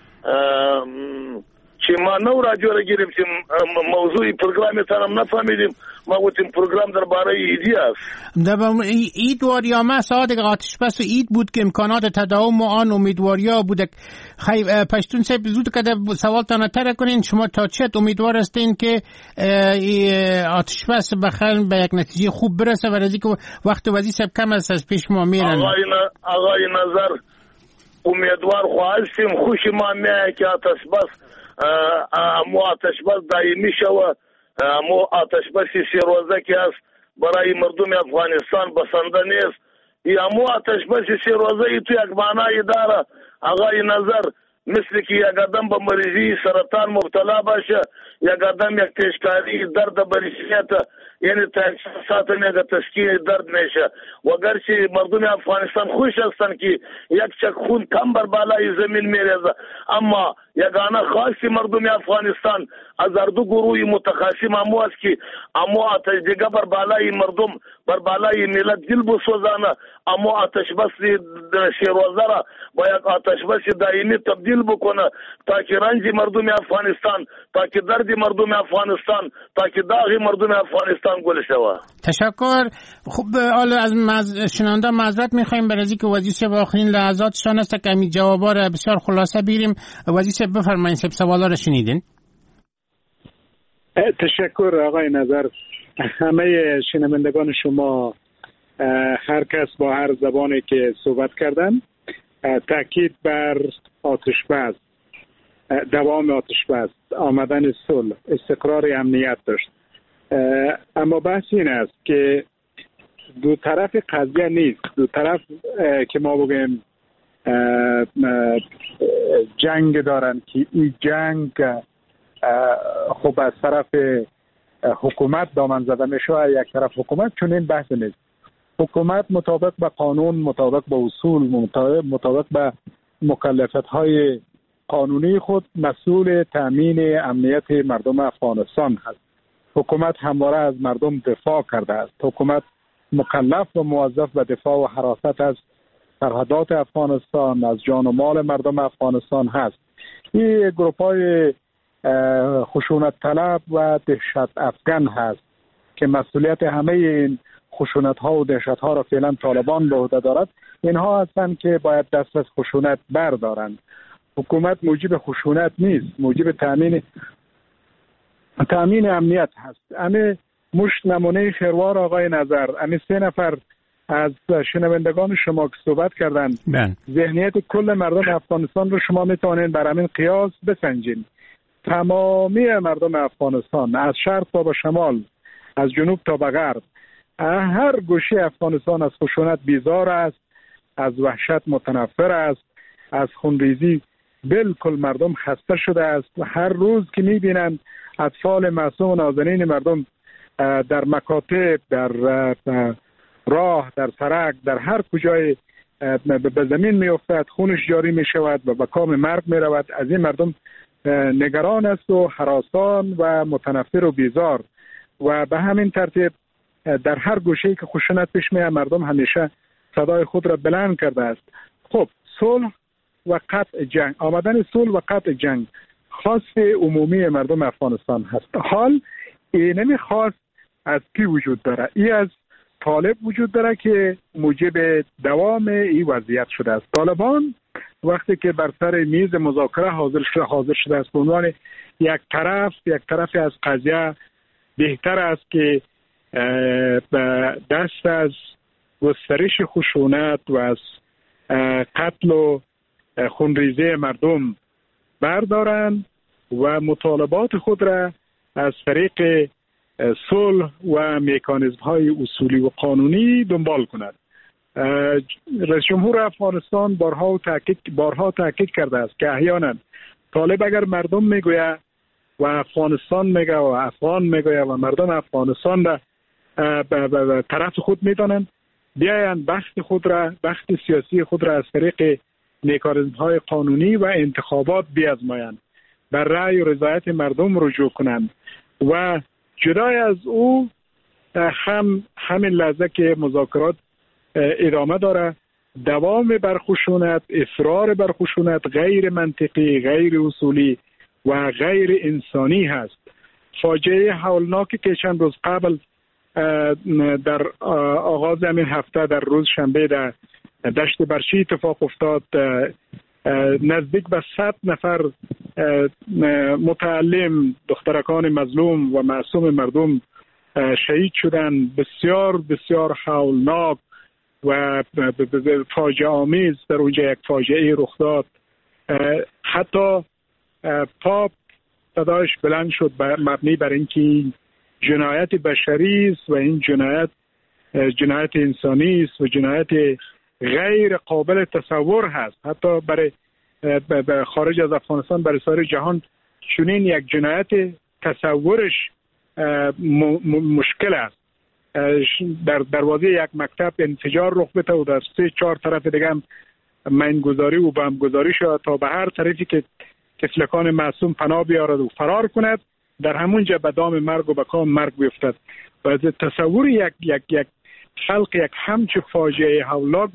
چې ما نو راجو را گرفتیم موضوع پروگرامتان هم نفهمیدیم. ما گفتیم پروگرام درباره ایدی است. ایدواریامه صادق آتش بس اید بود که امکانات تداوم آن امیدواریا بوده. پشتون صاحب زود کده سوالتان تر کنین. شما تا چت امیدوار هستین که آتش بس بخیر به یک نتیجه خوب برسه و رازی که وقت وزیر صاحب کم است از پیش ما میرن؟ آقای نظر امیدوار خواهستیم خوش ما میه که آتش بس مو آتش بس دائمی شوه. مو آتش بسی 3 روزه که است برای مردم افغانستان بسنده نیست. یا مو آتش بسی 3 روزه ای تو یک معنی داره آقای نظر، مثل که یک آدم به مریضی سرطان مبتلا باشه، یک آدم یک تشکاری درد بریشیت یعنی ساعت میگه تسکیه درد میشه و گرچه مردم افغانستان خوش هستند که یک چک خون کم بر بالای زمین میریزه، اما یگانه خاصی مردم افغانستان از هر دو گروه متخاصم امو است که امو آتش دیگه بر بالای مردم بر بالای ملت دل بسوزانه، امو آتش بس شیروازه را با یک آتش بس دائمی تبدیل بکنه تا که رنج مردم افغانستان، تا که درد مردم افغانستان، تا که داغ مردم افغانستان گل شود. تشکر. خوب حالا از شنونده معذرت میخوایم برای اینکه وزیر با آخرین لحظاتشان است که همین جوابا را بسیار خلاصه بیریم. وزیر بفرمایید، سوالا را شنیدین؟ تشکر آقای نظر. همه شنوندگان شما هر کس با هر زبانی که صحبت کردن تاکید بر آتش بس، دوام آتش بس، آمدن صلح، استقرار امنیت داشت. اما بحث این است که دو طرف قضیه نیست. دو طرف که ما بگیم جنگ دارن که این جنگ خب از طرف حکومت دامن زده میشه، یک طرف حکومت، چون این بحث نیست. حکومت مطابق به قانون، مطابق به اصول، مطابق به مکلفیت‌های قانونی خود مسئول تامین امنیت مردم افغانستان هست. حکومت همواره از مردم دفاع کرده است. حکومت مکلف و موظف به دفاع و حراست از سرحدات افغانستان، از جان و مال مردم افغانستان هست. این گروپ‌های خشونت طلب و دهشت افغان هست که مسئولیت همه این خشونت ها و دهشت ها را فعلا طالبان به عهده دارد. اینها هستند که باید دست از خشونت بردارند. حکومت موجب خشونت نیست، موجب تامین امنیت هست. همه مشت نمونه خروار آقای نظر، همه 3 نفر از شنوندگان شما که صحبت کردن ذهنیت کل مردم افغانستان رو شما میتونین بر همین قیاس بسنجین. تمامی مردم افغانستان از شرق تا به شمال، از جنوب تا به غرب، هر گوشه افغانستان از خشونت بیزار است، از وحشت متنفر است، از خونریزی بالکل مردم خسته شده است. و هر روز که میبینند اطفال معصوم و نازنین مردم در مکاتب، در راه، در سرک، در هر کجای به زمین میافتد، خونش جاری میشود و به کام مرگ میرود، از این مردم نگران است و هراسان و متنفر و بیزار. و به همین ترتیب در هر گوشه‌ای که خشونت پیش میاد مردم همیشه صدای خود را بلند کرده است. خب صلح و قطع جنگ، آمدن صلح و قطع جنگ خواست عمومی مردم افغانستان هست. حال این خواست از کی وجود داره؟ این از طالب وجود داره که موجب دوام این وضعیت شده است. طالبان وقتی که بر سر میز مذاکره حاضر شده است به عنوان یک طرف از قضیه، بهتر است که دست از گسترش خشونت و از قتل و خونریزی مردم بردارند و مطالبات خود را از طریق صلح و مکانیزم های اصولی و قانونی دنبال کند. رئیس جمهور افغانستان بارها تاکید کرده است که احیانا طالب اگر مردم میگوید و افغانستان میگه و افغان میگه و مردم افغانستان را به طرف خود میدانند، بیایند بخت سیاسی خود را از طریق مکانیزم های قانونی و انتخابات بیازمایند، بر رأی و رضایت مردم رجوع کنند و جدای از او همین لحظه که مذاکرات ادامه داره، دوام بر خشونت، اصرار بر خشونت غیر منطقی، غیر اصولی و غیر انسانی هست. فاجعه هولناکی که چند روز قبل در آغاز همین هفته در روز شنبه در دشت برچی اتفاق افتاد، نزدیک به 100 نفر متعلم، دخترکان مظلوم و معصوم مردم شهید شدند. بسیار بسیار هولناک و فاجعه آمیز در اونجا یک فاجعه رخ داد. حتی پاپ صدایش بلند شد مبنی بر اینکه جنایت بشری است و این جنایت انسانی است و جنایت غیر قابل تصور هست. حتی برای خارج از افغانستان برای سایر جهان چنین یک جنایت تصورش مشکل است. در دروازه یک مکتب انفجار رخ بده و در 3-4 طرف دیگه هم مینگذاری و بمبگذاری شد تا به هر طرفی که طفلکان معصوم پناه بیارد و فرار کند، در همونجا به دام مرگ و به کام مرگ بیفتد. و از تصور یک خلق یک همچه فاجعه هولناک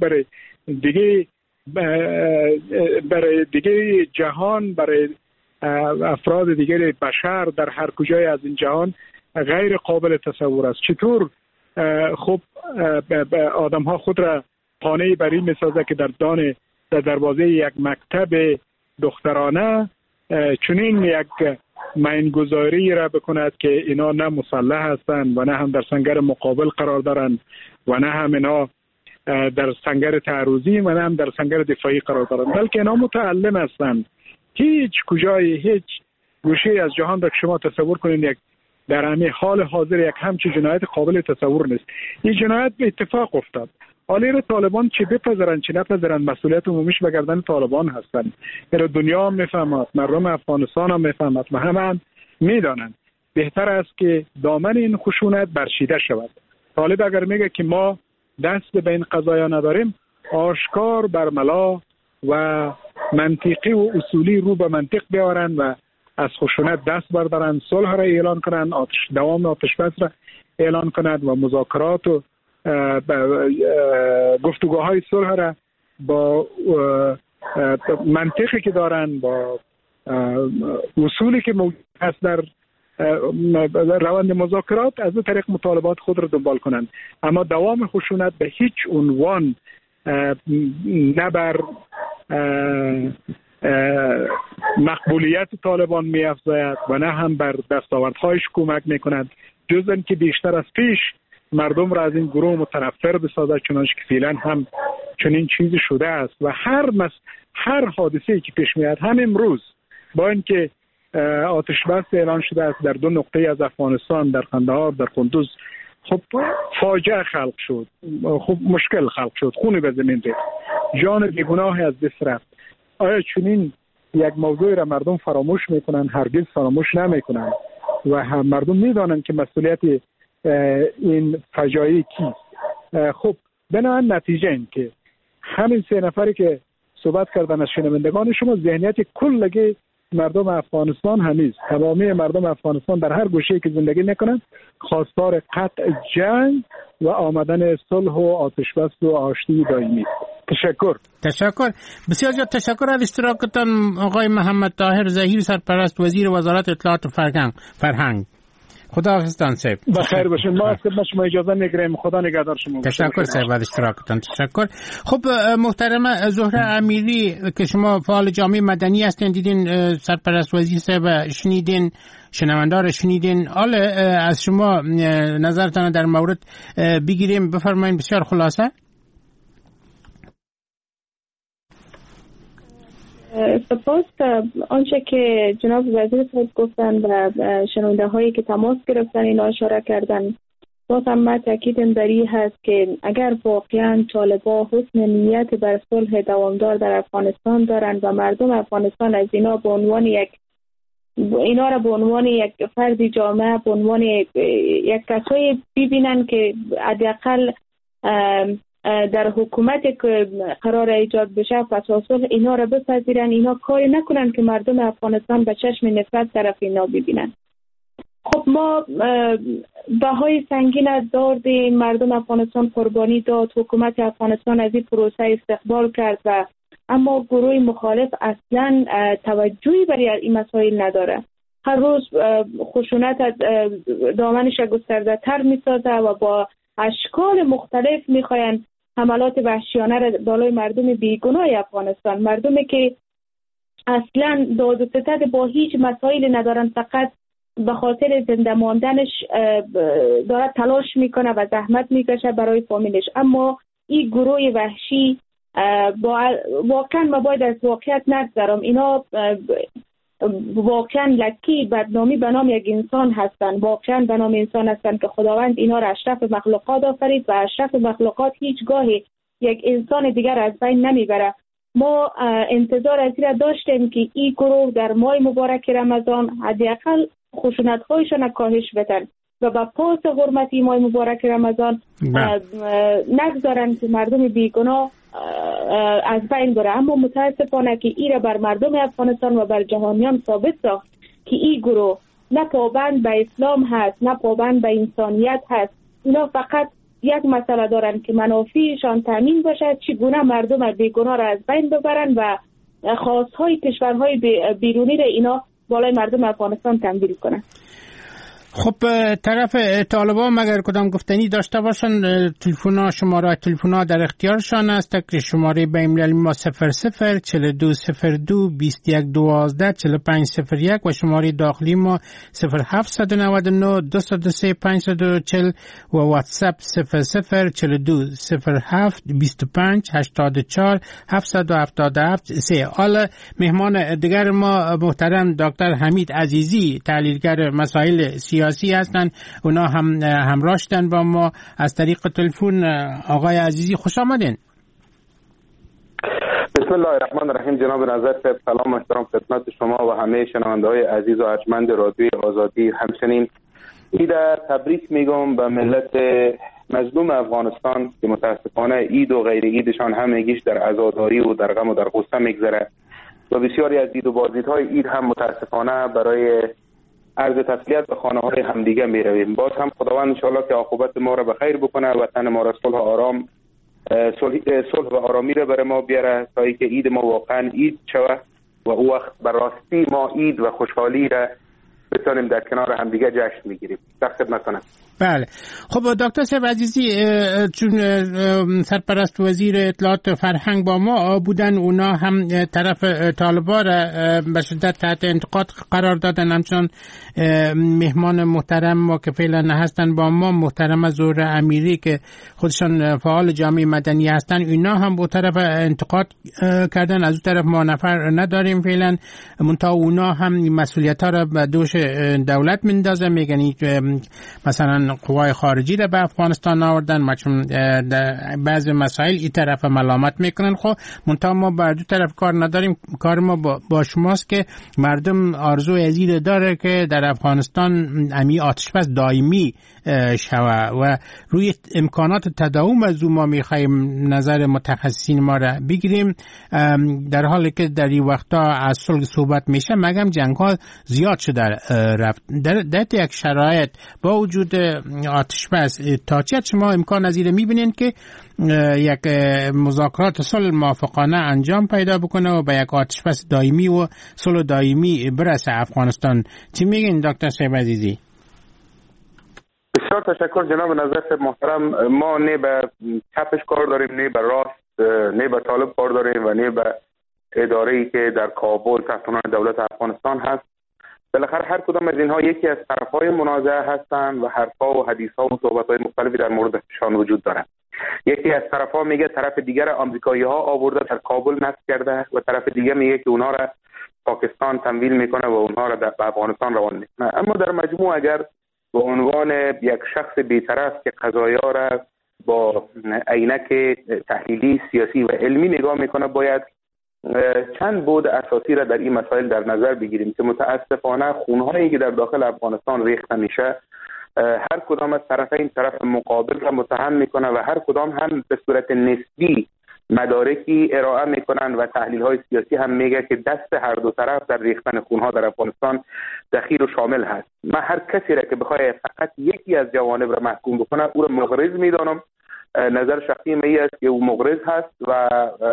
برای دیگه جهان، برای افراد دیگر بشر در هر کجای از این جهان غیر قابل تصور است. چطور خب آدم ها خود را قانع بر این میسازه که در دروازه یک مکتب دخترانه چنین یک مینگذاری را بکند که اینا نه مسلح هستند و نه هم در سنگر مقابل قرار دارند و نه هم اینا در سنگر تعرضی و نه هم در سنگر دفاعی قرار دارند، بلکه اینا متعلم هستند. هیچ کجای هیچ گوشه از جهان را که شما تصور کنید در همین حال حاضر یک همچین جنایت قابل تصور نیست. این جنایت به اتفاق افتاد. حالا طالبان چه بپذیرند چه نپذیرند مسئولیت عمومیش به گردن طالبان هستند. دنیا هم میفهمد، مردم افغانستان هم میفهمد و همه هم میدانند. بهتر است که دامن این خشونت برچیده شود. طالب اگر میگه که ما دست به این قضایا نداریم، آشکار برملا و منطقی و اصولی رو به منطق بیارند و از خشونت دست بردارند، صلح را اعلان کنند، دوام آتش بس را اعلان کنند و مذاکرات و گفتگوهای صلح را با منطقی که دارند، با اصولی که موجود است در روند مذاکرات، از این طریق مطالبات خود را دنبال کنند. اما دوام خشونت به هیچ عنوان نه بر مقبولیت طالبان می افزاید و نه هم بر دستاوردهایش کمک می کند، جز اینکه بیشتر از پیش مردم را از این گروه متنفر بسازد، چنانچه که فعلا هم چنین چیزی شده است. و هر حادثه‌ای که پیش میاد، هم امروز با اینکه آتش بس اعلان شده است در 2 نقطه از افغانستان، در قندهار، در قندوز، خب فاجعه خلق شد، خب مشکل خلق شد، خون به زمین ریخت، جان بیگناه از دست رفت. آیا چنین یک موضوع را مردم فراموش میکنن؟ هرگز فراموش نمیکنن و هم مردم میدانند که مسئولیت این فجایع کیست. خب بنابراین نتیجه این که همین 3 نفری که صحبت کردن از شنوندگان شما، ذهنیت کلگی مردم افغانستان همیست، تمامی مردم افغانستان در هر گوشه‌ای که زندگی میکنند خواستار قطع جنگ و آمدن صلح و آتش بس و آشتی دائمی. تشکر بسیار زیاد. تشکر از اشتراکتان آقای محمد طاهر ظهیر، سرپرست وزیر وزارت اطلاعات و فرهنگ. خدا حافظتان صاحب. بخیر باشین. ما از خدمت شما اجازه میگیریم. خدا نگهدار شما. تشکر صاحب از اشتراکتان. تشکر. خب محترم زهره امیری که شما فعال جامعه مدنی هستین، دیدین سرپرست وزیر صاحب شنیدین، شنوندار شنیدین، حالا از شما نظرتان در مورد بگیریم، بفرمایید. بسیار خلاصه. سپاس. آنچه که جناب وزیر صاحب گفتن و شنونده هایی که تماس گرفتن اینا اشاره کردن، باز هم من تاکیدم بر این هست که اگر واقعا طالبان حسن نیت بر صلح دوامدار در افغانستان دارند و مردم افغانستان از اینا به عنوان یک فردی جامعه، به عنوان یک کسایی ببینن که حداقل در حکومت که قرار ایجاد بشه پس اصول اینا را بپذیرن، اینا کاری نکنن که مردم افغانستان به چشم نفرت طرف اینا ببینن. خب ما بهای سنگین دادیم، مردم افغانستان قربانی داد، حکومت افغانستان از این پروسه استقبال کرد و اما گروه مخالف اصلا توجهی برای این مسائل نداره. هر روز خشونت دامنش گسترده تر می سازه و با اشکال مختلف میخواین حملات وحشیانه را بالای مردم بیگناه افغانستان، مردمی که اصلا داد و ستد با هیچ مسائل ندارن، فقط به خاطر زنده ماندنش داره تلاش میکنه و زحمت میکشه برای فامیلش. اما این گروه وحشی واقعا ما باید از واقعیت نگذرم، اینا واقعا لکی بدنامی به نام یک انسان هستند، واقعا به نام انسان هستند که خداوند اینا را اشرف مخلوقات آفرید و اشرف مخلوقات هیچگاهی یک انسان دیگر از بین نمیبره. ما انتظار از این را داشتیم که این گروه در ماه مبارک رمضان حداقل خشونت‌هایشان کاهش بدن و با پاس حرمتی ماه مبارک رمضان نگذارن که مردم بیگناه از بین بره. اما متاسفانه که این را بر مردم افغانستان و بر جهانیان ثابت ساخت که این گروه نه پابند به اسلام هست نه پابند به انسانیت هست. اینا فقط یک مسئله دارن که منافعشان تامین باشد، چگونه مردم بیگناه را از بین ببرن و خواستهای کشورهای بیرونی را اینا بالای مردم افغانستان تمویل کنن. خب طرف طالبان مگر کدام گفتنی داشته باشن، شماره تلفن در اختیارشان است که شماره بین‌المللی ما 00 4202 2112 4501 و شماره داخلی ما 0799 203 540 و واتساپ 00 42 07 25 84 777 3. حالا مهمان دیگر ما محترم دکتر حمید عزیزی، تحلیلگر مسائل سیاسی هستند. اونا هم همراه شدن با ما از طریق تلفن. آقای عزیزی خوش آمدین. بسم الله الرحمن الرحیم. جناب نظر صاحب سلام و احترام خدمت شما و همه شنونده‌های عزیز و ارجمند رادیوی آزادی. همچنین عید تبریک میگم به ملت مظلوم افغانستان که متاسفانه عید و غیر عیدشان همگیش در عزاداری و در غم و در غصه میگذره و بسیاری از عید و بازدیدهای عید هم متاسفانه برای عرض تسلیت به خانه های همدیگه می رویم. باز هم خداوند انشاءالله که عاقبت ما را به خیر بکنه، وطن ما را صلح و آرامی را برای ما بیاره تا اینکه عید ما واقعا عید شوه و او وقت به راستی ما عید و خوشحالی را بتونیم در کنار همدیگه جشن میگیریم. در خدمتتونم. بله. خب دکتر صاحب عزیزی، چون سرپرست وزیر اطلاعات و فرهنگ با ما بودن، اونا هم طرف طالبان را به شدت تحت انتقاد قرار دادن. همچنان مهمان محترم ما که فعلا هستن با ما، محترم زهره امیری که خودشان فعال جامعه مدنی هستن، اینا هم با طرف انتقاد کردن. از اون طرف ما نفر نداریم فعلا، منتها اونا هم مسئولیت ها را به دوش دولت میندازه، میگن مثلا قوای خارجی را به افغانستان آوردن، بعضی مسائل این طرف ملامت میکنن. خب منتها ما بر دو طرف کار نداریم. کار ما با شماست که مردم آرزو عزیز داره که در افغانستان امی آتشبس دائمی شوه و روی امکانات تداوم از ما میخوایم نظر متخصصین ما را بگیریم، در حالی که در این وقتا از صلح صحبت میشه مگم جنگ ها زیاد شده رفت. در یک شرایط با وجود آتشبس تا چه شما امکان نظیر میبینین که یک مذاکرات صلح موافقانه انجام پیدا بکنه و به یک آتشبس دائمی و صلح دائمی برسه افغانستان؟ چی میگین دکتر صاحب عزیزی؟ بسیار تشکر جناب نظر صاحب محترم. ما نه به چپش کار داریم، نه به راست، نه به طالب کار داریم و نه به اداره‌ای که در کابل تحت عنوان دولت افغانستان هست. بالاخره هر کدام از اینها یکی از طرف‌های منازعه هستند و حرف‌ها و حدیث‌ها و صحبت‌های مختلفی در موردشان وجود دارد. یکی از طرف‌ها میگه طرف دیگر آمریکایی‌ها آورده در کابل نصب کرده و طرف دیگر میگه که اونها را پاکستان تمویل میکنه و اونها را در افغانستان روان میکنه. اما در مجموع اگر به عنوان یک شخص بی‌طرف که قضایا را با عینک تحلیلی سیاسی و علمی نگاه میکنه، باید چند بعد اساسی را در این مسائل در نظر بگیریم که متاسفانه خونهایی که در داخل افغانستان ریخته میشه هر کدام از طرفین طرف مقابل را متهم میکنه و هر کدام هم به صورت نسبی مدارکی ارائه میکنن و تحلیل های سیاسی هم میگه که دست هر دو طرف در ریختن خونها در افغانستان دخیل و شامل هست. من هر کسی را که بخواد فقط یکی از جوانب را محکوم بکنه او را مغرض میدانم. نظر شخصی من است که او مغرض هست و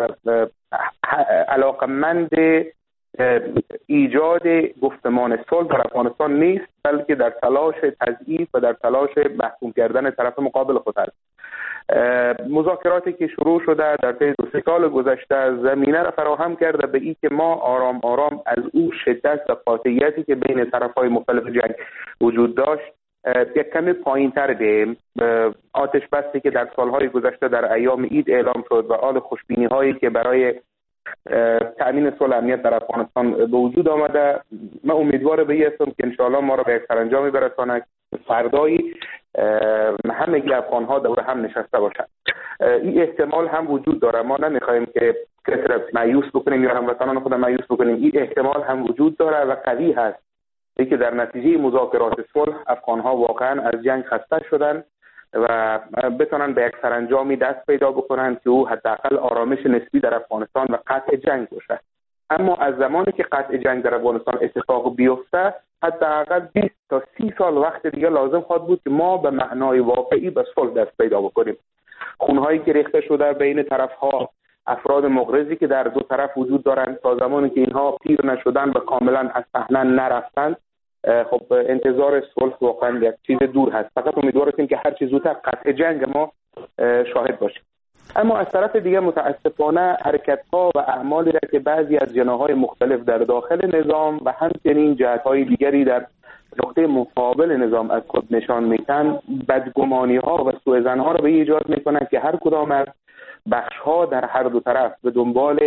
علاقمند ایجاد گفتمان صلح در افغانستان نیست، بلکه در تلاش تضعیف و در تلاش محکوم کردن طرف مقابل خود است. مذاکراتی که شروع شده در طی 2 سال گذشته زمینه را فراهم کرده به این که ما آرام آرام از او شدت و قاطعیتی که بین طرف‌های مختلف جنگ وجود داشت یک کمی پایین‌تر بریم. آتش بسی که در سالهای گذشته در ایام عید اعلام شد و آل خوشبینی‌هایی که برای تأمین صلح امنیت در افغانستان به وجود آمده، من امیدوار به این هستم که انشاءالله ما را به یک سرانجامی برساند فردایی همه افغان‌ها دور هم نشسته باشند. این احتمال هم وجود داره. ما نمیخوایم که کسی را مایوس بکنیم یا هموطنان خود مایوس بکنیم. این احتمال هم وجود داره و قوی هست که در نتیجه مذاکرات صلح افغان‌ها واقعا از جنگ خسته شدن و بتونن به یک سرانجامی دست پیدا بکنن که او حداقل آرامش نسبی در افغانستان و قطع جنگ باشه. اما از زمانی که قطع جنگ در افغانستان اتفاق بیفته حداقل 20 تا 30 سال وقت دیگه لازم خواهد بود که ما به معنای واقعی به صلح دست پیدا بکنیم. خونهایی که ریخته شده بین طرف‌ها، افراد مغرضی که در دو طرف وجود دارند، تا زمانی که اینها پیر نشدن و کاملا از صحنه نرفتند، خب انتظار صلح واقعا یک چیز دور هست. فقط امیدوار هستیم که هر چیز زودتر قطع جنگ ما شاهد باشیم. اما از طرف دیگه متاسفانه حرکت‌ها و اعمالی را که بعضی از جناح‌های مختلف در داخل نظام و همچنین جهت‌های دیگری در نقطه مقابل نظام از خود نشان میدن، بدگمانی‌ها و سوءظن‌ها را به ایجاد می‌کنند که هر کدام از بخش‌ها در هر دو طرف به دنبال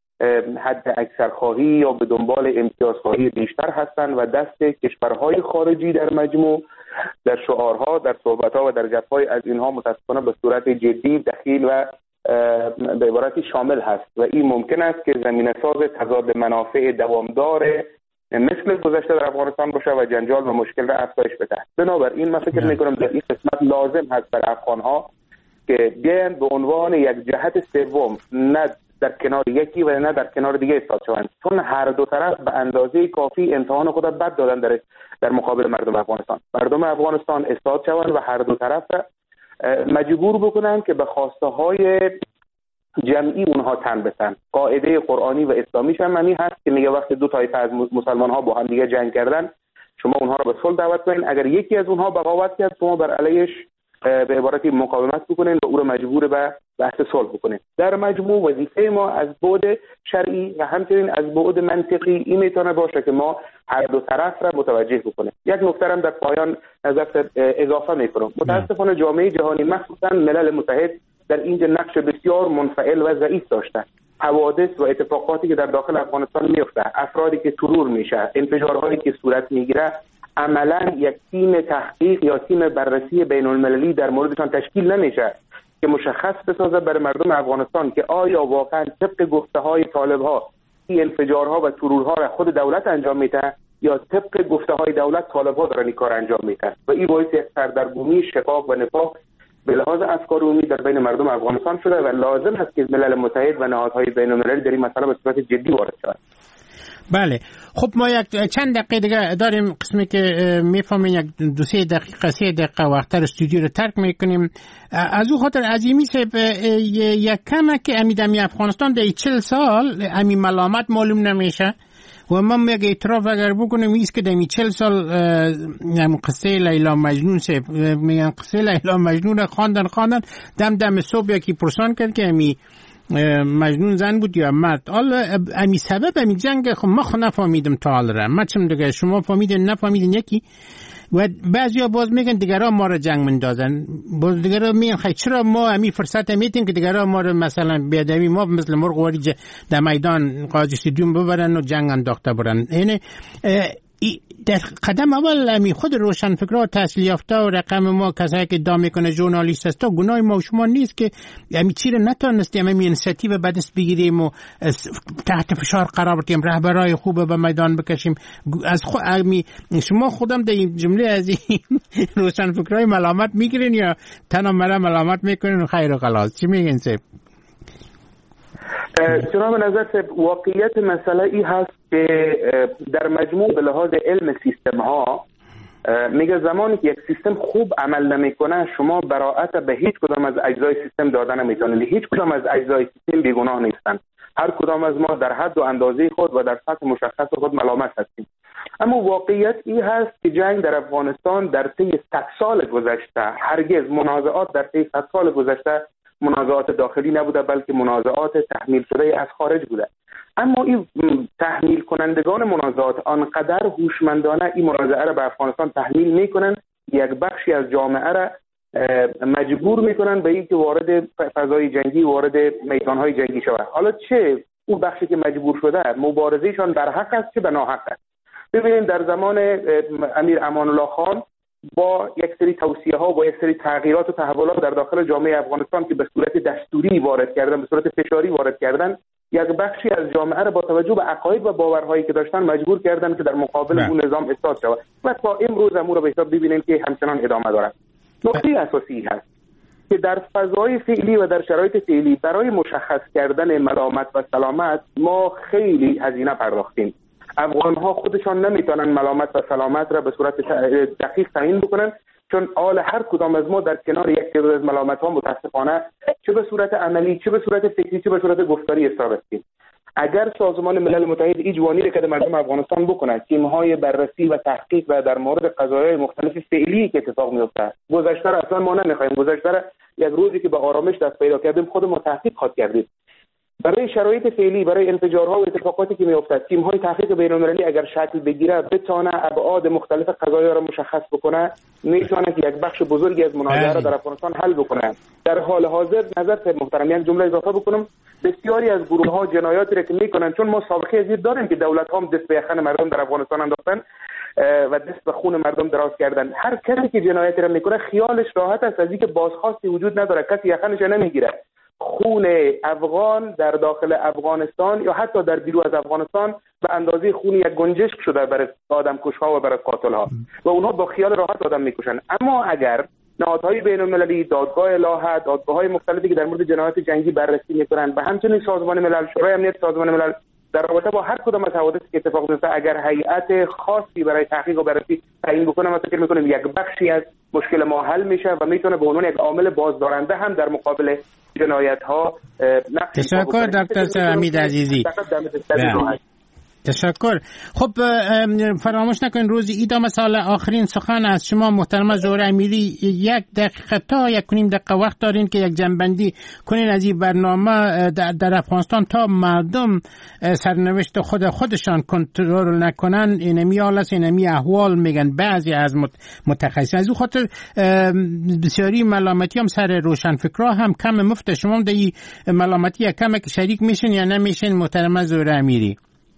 حد اکثرخواهی یا به دنبال امتیازخواهی بیشتر هستند و دست کشورهای خارجی در مجموع در شعارها، در صحبت‌ها و در جبهه‌های از اینها متأسفانه به صورت جدی دخیل و به عبارتی شامل هست و این ممکن است که زمینه‌ساز تضاد منافع دوامدار مثل گذشته در افغانستان باشه و جنجال و مشکل را افزایش بده. بنابراین من فکر می‌کنم در این قسمت لازم هست بر افغان‌ها که بیان به عنوان یک جهت سوم، نه در کنار یکی و نه در کنار دیگه ایستاد شوند، چون هر دو طرف به اندازه کافی امتحان خود را بد دادن در مقابل مردم افغانستان. مردم افغانستان ایستاد شوند و هر دو طرف مجبور بکنن که به خواسته های جمعی اونها تن بدن. قاعده قرآنی و اسلامی همین هست که میگه وقتی دو طایفه از مسلمان ها با هم دیگه جنگ کردن، شما اونها را به صلح دعوت کنین. اگر یکی از اونها بغاوت کرد، شما بر علیش به عبارتی مقاومت بکنین و او را مجبور به بحث صلح بکنین. در مجموع وظیفه ما از بعد شرعی و همچنین از بعد منطقی این میتونه باشه که ما هر دو طرف را متوجه بکنیم. یک نکته هم در پایان نظر اضافه میکنم. متاسفانه جامعه جهانی مخصوصا ملل متحد در اینجا نقش بسیار منفعل و ضعیف داشته. حوادث و اتفاقاتی که در داخل افغانستان میفته، افرادی که ترور میشه، انفجارهایی که صورت میگیره، عملا یک تیم تحقیق یا تیم بررسی بین المللی در موردشان تشکیل نمیشه که مشخص بسازه برای مردم افغانستان که آیا واقعا طبق گفته های طالب ها این انفجارها و ترورها را خود دولت انجام میده یا طبق گفته های دولت طالب ها دارن این کار انجام میدن و این باعث یک سردرگمی، شقاق و نفاق به لحاظ افکار عمومی در بین مردم افغانستان شده و لازم است که ملل متحد و نهادهای بین المللی در این مسئله به صورت جدی وارد شوند. بله، خب ما یک چند دقیقه دیگه داریم، قسمی که میفهمین یک 2-3 دقیقه 3 دقیقه وقتر استودیو رو ترک میکنیم. از او خاطر عظیمی صاحب یک کمه که امیدمی افغانستان در 40 سال امی ملامت معلوم نمیشه و من میگه اعتراف اگر بکنم ایست که در 40 سال قصه لیلا مجنون صاحب میگن قصه لیلا مجنون خواندن دم صبح یکی پرسان کرد که امی مجنون زن بود یا مرد. حالا امی سبب امی جنگ خب ما خود نفهمیدم تا حال را ما چم دیگه شما فهمیدین نفهمیدین یکی و بعضیا باز میگن دیگران ما را جنگ مندازن، باز دیگران میگن خیلی چرا ما امی فرصت میتیم که دیگران ما را مثلا بیادبی ما مثل مرغ واری در میدان قاضی سیدون ببرن و جنگ انداخته برن. یعنی در قدم اول امی خود روشنفکرها تحصیل یافته و رقم ما کسایی که ادعا میکنه ژورنالیست است، گناه ما و شما نیست که امی چی رو نتونستیم امی انسیتیو به دست بگیریم و تحت فشار قرار بدیم، رهبرای خوب به میدان بکشیم. از شما خودم در این جمله از این روشنفکرهای ملامت میگیرین یا تنها مرا ملامت میکنین و خیر و خلاص؟ چی میگین صاحب؟ جناب نظر واقعیت مسئله ای هست که در مجموع به لحاظ علم سیستم ها میگه زمانی که یک سیستم خوب عمل نمیکنه شما براءت به هیچ کدام از اجزای سیستم دادن نمیتونید. هیچ کدام از اجزای سیستم بیگناه نیستن. هر کدام از ما در حد و اندازه خود و در سطح مشخص خود ملامت هستیم. اما واقعیت این هست که جنگ در افغانستان در طی 100 سال گذشته هرگز منازعات در طی 100 سال گذشته منازعات داخلی نبوده بلکه منازعات تحمیل شده از خارج بوده. اما این تحمیل کنندگان منازعات آنقدر هوشمندانه این منازعه را به افغانستان تحمیل میکنن یک بخشی از جامعه را مجبور میکنن به اینکه وارد فضای جنگی، وارد میدانهای جنگی شود. حالا چه اون بخشی که مجبور شده مبارزهشان در حق است چه به ناحق است. ببینید در زمان امیر امان الله خان با یک سری توصیه ها با یک سری تغییرات و تحولات در داخل جامعه افغانستان که به صورت دستوری وارد کردن، به صورت فشاری وارد کردن، یک بخشی از جامعه را با توجه به عقاید و باورهایی که داشتن مجبور کردن که در مقابل اون نظام ایستاد شود و تا امروز امور رو به حساب ببینیم که همچنان ادامه دارد. نکته اساسی هست که در فضای فعلی و در شرایط فعلی برای مشخص کردن ملامت و سلامت ما خیلی هزینه پرداختیم. افغان‌ها خودشان نمیتونن ملامت و سلامت را به صورت دقیق تعیین بکنن، چون آل هر کدام از ما در کنار یک تعداد از ملامت‌ها متاسفانه چه به صورت عملی، چه به صورت فکری، چه به صورت گفتاری اصرار هستیم. اگر سازمان ملل متحد ایجوانی را که مردم افغانستان بکنه، تیم‌های بررسی و تحقیق و در مورد قضایای مختلف فعلی که اتفاق میفته، گذشته را اصلا ما نمی‌خوایم، گذشته را یک روزی که به آرامش دست پیدا کردیم خودمون تحقیق خواهد کردیم. برای شرایط فعلی، برای انفجارها و اتفاقاتی که میافتد، تیم‌های تحقیق بین‌المللی اگر شکل بگیره بتونه ابعاد مختلف قضایا را مشخص بکنه، میتونه که یک بخش بزرگی از منازعه را در افغانستان حل بکنه. در حال حاضر نظر محترم یک جمله اضافه بکنم، بسیاری از گروه‌ها جنایاتی را که میکنن، چون ما سابقه از این داریم که دولت‌ها هم دست به یخن مردم در افغانستان انداختن و دست به خون مردم دراز کردن. هر کسی که جنایتی را میکنه خیالش راحت است از اینکه بازخواستی وجود نداره، کسی یخنش نمیگیره. خون افغان در داخل افغانستان یا حتی در بیرون از افغانستان به اندازه خون یک گنجشک شده برای آدمکش‌ها و برای قاتل‌ها و اونها با خیال راحت آدم میکشن. اما اگر نهادهای بین‌المللی، دادگاه الهه، دادگاه‌های مختلفی که در مورد جنایات جنگی بررسی میکنن و همچنین سازمان ملل، شورای امنیت سازمان ملل در رابطه با هر کدام از حوادثی که اتفاق میفته اگر هیئت خاصی برای تحقیق و بررسی تعیین بکنه، ما فکر میکنیم یک بخشی از مشکل ما حل میشه و میتونه به عنوان یک عامل بازدارنده هم در مقابل جنایت ها نقش. تشکر دکتر حمید عزیزی. تشکر. خب فراموش نکنید روز ایدام سال آخرین سخن از شما محترمه زهره امیری، 1 دقیقه تا 1.5 دقیقه وقت دارین که یک جنبندی کنین از این برنامه در افغانستان تا مردم سرنوشت خودشان کنترل نکنن. اینمی حال است، اینمی احوال میگن بعضی از متخصصین. از اون خاطر بسیاری ملامتی هم سر روشنفکرها هم کم مفته. شما در این ملامتی کم که شریک میشین یا نمیشین محترمه زهره امیری؟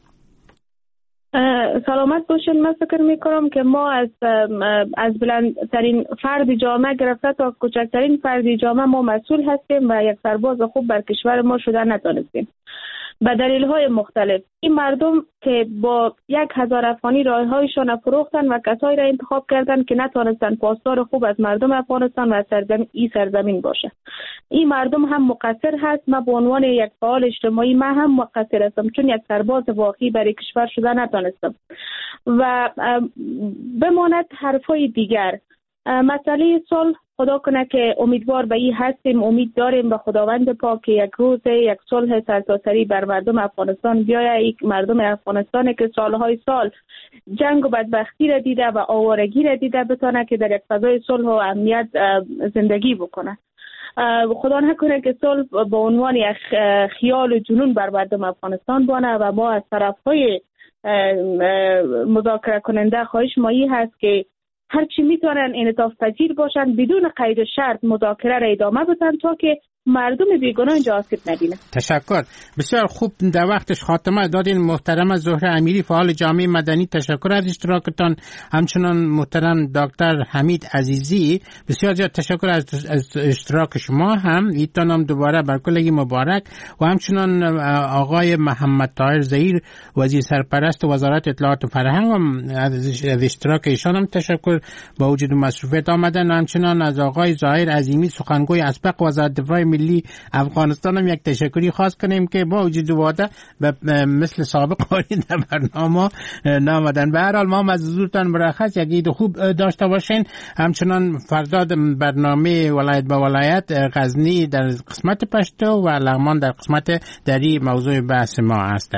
سلامت باشین. من فکر میکنم که ما از بلندترین فرد جامعه گرفته تا کوچکترین فرد جامعه ما مسئول هستیم و یک سرباز خوب بر کشور ما شدن نتونستیم به دلیل‌های مختلف. این مردم که با 1000 افغانی رایهایشان فروختن و کسایی را انتخاب کردن که نتونستن پاسدار خوب از مردم افغانستان و سرزمین باشه. این مردم هم مقصر هست. من به عنوان یک فعال اجتماعی من هم مقصر هستم، چون یک سرباز واقعی برای کشور شدن نتونستم. و بماند حرفای دیگر، مسئله صلح، خدا کنه که امیدوار به این هستیم، امید داریم به خداوند پاک که یک روز یک صلح سرتاسری بر مردم افغانستان بیاید. یک مردم افغانستان که سالهای سال جنگ و بدبختی را دیده و آوارگی را دیده بتونه که در یک فضای صلح و امنیت زندگی بکنه. خدا نکنه که صلح به عنوان یک خیال و جنون بر مردم افغانستان بانه و ما از طرفهای مذاکره کننده خواهش مایی هست که هرچی میتونن انعطاف پذیر باشن، بدون قید و شرط مذاکره را ادامه بدن تا که مردم بیگناه اینجا آسیب نبینه. تشکر. بسیار خوب در وقتش خاتمه دادین محترم زهره امیری، فعال جامعه مدنی. تشکر از اشتراکتان. همچنان محترم دکتر حمید عزیزی، بسیار زیاد تشکر از اشتراک شما هم. ایتان هم دوباره بر کلگی مبارک. و همچنان آقای محمد طاهر ظهیر، وزیر سرپرست وزارت اطلاعات و فرهنگ، هم از اشتراک ایشان هم تشکر. با وجود مصروفیت آمدن. همچنان از آقای ظاهر عظیمی، سخنگوی اسبق وزارت دفاع ملی افغانستان هم یک تشکری خاص کنیم که با وجود واده مثل سابق در برنامه نامدن. به هر حال ما از حضورتان مرخص، یک عید خوب داشته باشین. همچنان فردا برنامه ولایت به ولایت، غزنی در قسمت پشتو و لغمان در قسمت دری موضوع بحث ما است.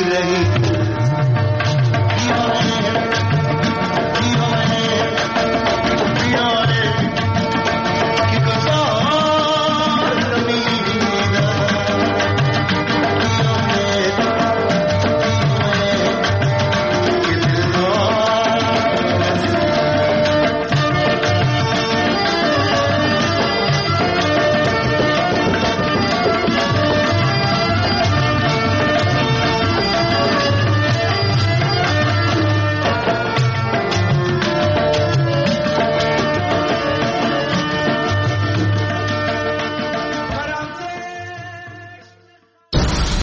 रही